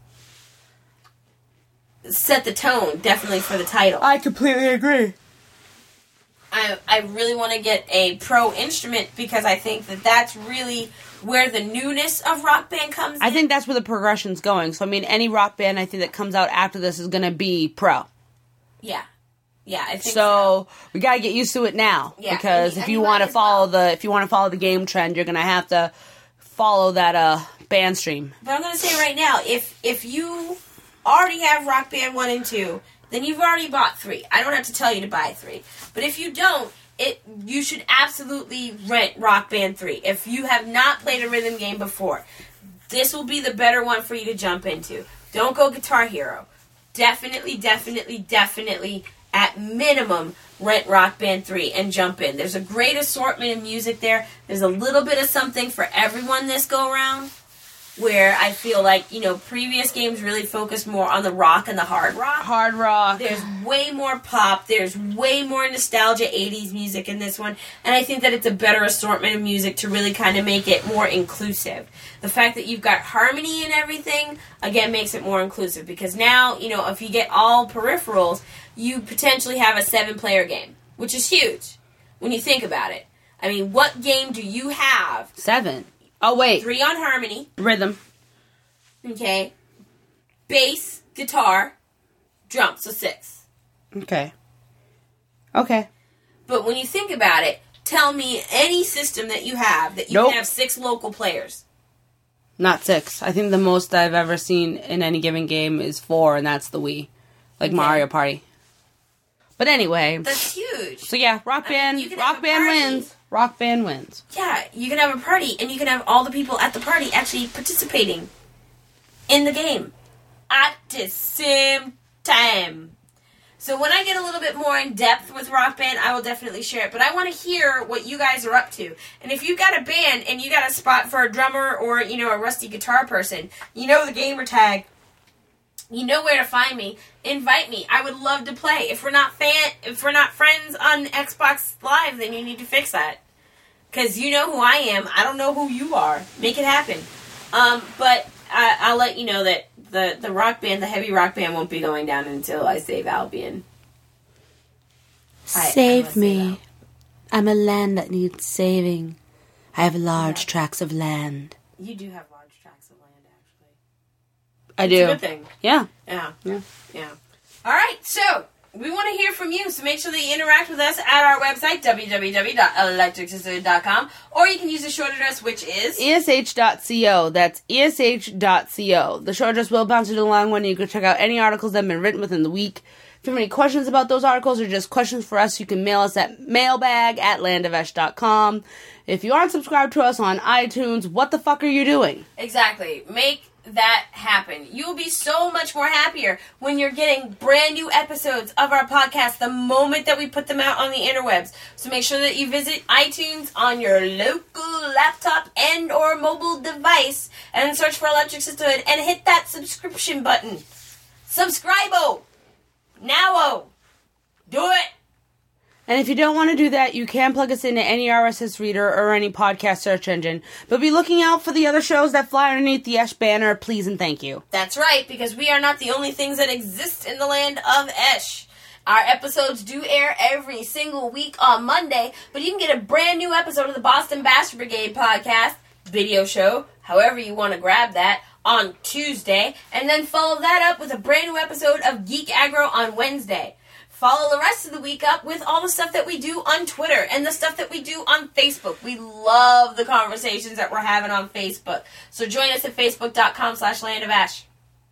set the tone, definitely, for the title. I completely agree. I, I really want to get a pro instrument, because I think that that's really where the newness of Rock Band comes in. I think that's where the progression's going. So, I mean, any Rock Band I think that comes out after this is going to be pro. Yeah. Yeah, I think so. So, we got to get used to it now. Yeah, because and, if and you you want to might as follow well. the if you want to follow the game trend, you're going to have to follow that uh band stream. But I'm going to say right now, if if you already have Rock Band one and two, then you've already bought three. I don't have to tell you to buy three. But if you don't, it you should absolutely rent Rock Band three. If you have not played a rhythm game before, this will be the better one for you to jump into. Don't go Guitar Hero. Definitely, definitely, definitely, at minimum, rent Rock Band three and jump in. There's a great assortment of music there. There's a little bit of something for everyone this go-around, where I feel like, you know, previous games really focused more on the rock and the hard rock. Hard rock. There's way more pop. There's way more nostalgia eighties music in this one. And I think that it's a better assortment of music to really kind of make it more inclusive. The fact that you've got harmony and everything, again, makes it more inclusive. Because now, you know, if you get all peripherals, you potentially have a seven-player game, which is huge when you think about it. I mean, what game do you have? Seven. Oh, wait. Three on harmony. Rhythm. Okay. Bass, guitar, drum. So six. Okay. Okay. But when you think about it, tell me any system that you have that you Nope. can have six local players. Not six. I think the most I've ever seen in any given game is four, and that's the Wii. Like Okay. Mario Party. But anyway. That's huge. So yeah, Rock I mean, Band, you can have Rock a Band party. wins. Rock Band wins. Yeah, you can have a party, and you can have all the people at the party actually participating in the game at the same time. So when I get a little bit more in depth with Rock Band, I will definitely share it. But I want to hear what you guys are up to. And if you've got a band and you got a spot for a drummer or, you know, a rusty guitar person, you know the gamer tag, you know where to find me. Invite me. I would love to play. If we're not fan, if we're not friends on Xbox Live, then you need to fix that. Because you know who I am. I don't know who you are. Make it happen. Um, but I, I'll let you know that the, the rock band, the heavy rock band, won't be going down until I save Albion. I- I Save must me. say that. I'm a land that needs saving. I have large Yeah. tracts of land. You do have large tracts of land, actually. I It's do. a good thing. Yeah. Yeah. Yeah. Yeah. All right, so we want to hear from you, so make sure that you interact with us at our website, w w w dot electric sister dot com, or you can use the short address, which is... E S H dot co. That's E S H dot co. The short address will bounce you to the long one. You can check out any articles that have been written within the week. If you have any questions about those articles or just questions for us, you can mail us at mailbag at landovesh dot com. If you aren't subscribed to us on iTunes, what the fuck are you doing? Exactly. Make that happen. You will be so much more happier when you're getting brand new episodes of our podcast the moment that we put them out on the interwebs. So make sure that you visit iTunes on your local laptop and or mobile device and search for Electric Sisterhood and hit that subscription button. Subscribe-o! Now-o! Do it! And if you don't want to do that, you can plug us into any R S S reader or any podcast search engine. But be looking out for the other shows that fly underneath the Esh banner, please and thank you. That's right, because we are not the only things that exist in the land of Esh. Our episodes do air every single week on Monday, but you can get a brand new episode of the Boston Bastard Brigade podcast, video show, however you want to grab that, on Tuesday, and then follow that up with a brand new episode of Geek Aggro on Wednesday. Follow the rest of the week up with all the stuff that we do on Twitter and the stuff that we do on Facebook. We love the conversations that we're having on Facebook. So join us at facebook.com slash Land of Ash.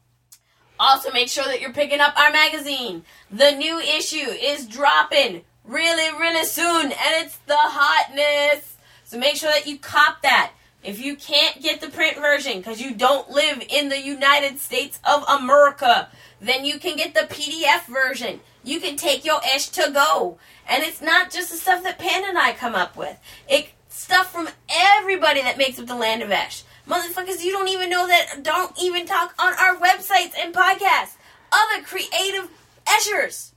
Also, make sure that you're picking up our magazine. The new issue is dropping really, really soon, and it's the hotness. So make sure that you cop that. If you can't get the print version because you don't live in the United States of America, then you can get the P D F version. You can take your Esh to go. And it's not just the stuff that Panda and I come up with. It's stuff from everybody that makes up the land of Esh. Motherfuckers, you don't even know that don't even talk on our websites and podcasts. Other creative Eshers.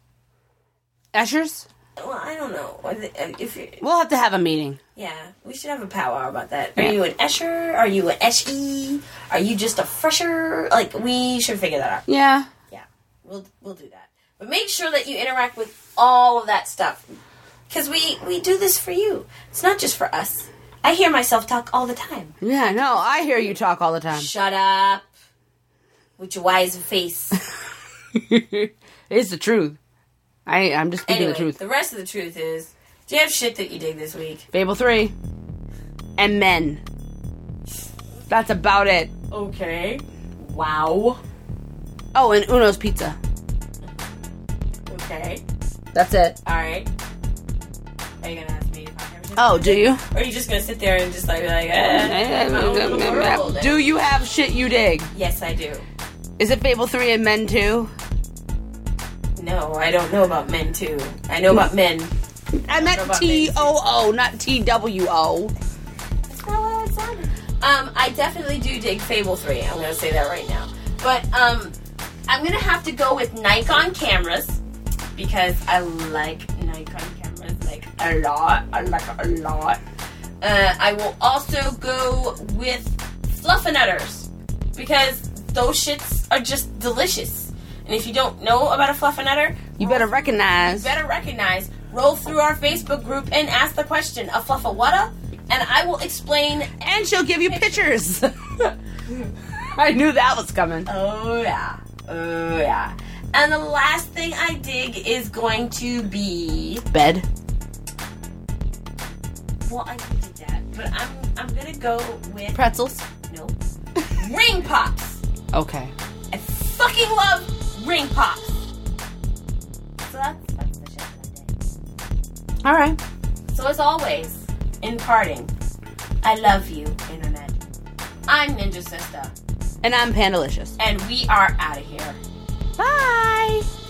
Eshers? Well, I don't know. If you're, We'll have to have a meeting. yeah, we should have a powwow about that. Are you an Escher? Are you an Eshy? Are you just a fresher? Like, we should figure that out. Yeah. Yeah, we'll we'll do that. But make sure that you interact with all of that stuff. Because we, we do this for you. It's not just for us. I hear myself talk all the time. Yeah, no, I hear you talk all the time. Shut up. With your wise face. It's the truth. I, I'm just speaking Anyway, the truth. the rest of the truth is, do you have shit that you dig this week? Fable three. And Men. That's about it. Okay. Wow. Oh, and Uno's Pizza. Okay. That's it. Alright. Are you going to ask me if I have shit? Oh, do you? Or are you just going to sit there and just like, be like, eh, my own little world? Do you have shit you dig? Yes, I do. Is it Fable three and Men two? No, I don't know about men too. I know about men. I meant T O O, not T W O. That's not what it sounded. Um, I definitely do dig Fable three. I'm going to say that right now. But, um, I'm going to have to go with Nikon cameras because I like Nikon cameras, like, a lot. I like it a lot. Uh, I will also go with Fluffernutters because those shits are just delicious. And if you don't know about a Fluffernutter, You better recognize. you better recognize, roll through our Facebook group and ask the question, a Fluffa-wutta? And I will explain. And she'll give you pictures. I knew that was coming. Oh, yeah. Oh, yeah. And the last thing I dig is going to be... Bed. Well, I can dig that. But I'm I'm going to go with... Pretzels. Nope. Ring pops. Okay. I fucking love ring pops. So that's, that's the shit that I dig. All right. So as always, in parting, I love you, Internet. I'm Ninja Sister. And I'm Pandalicious. And we are out of here. Bye.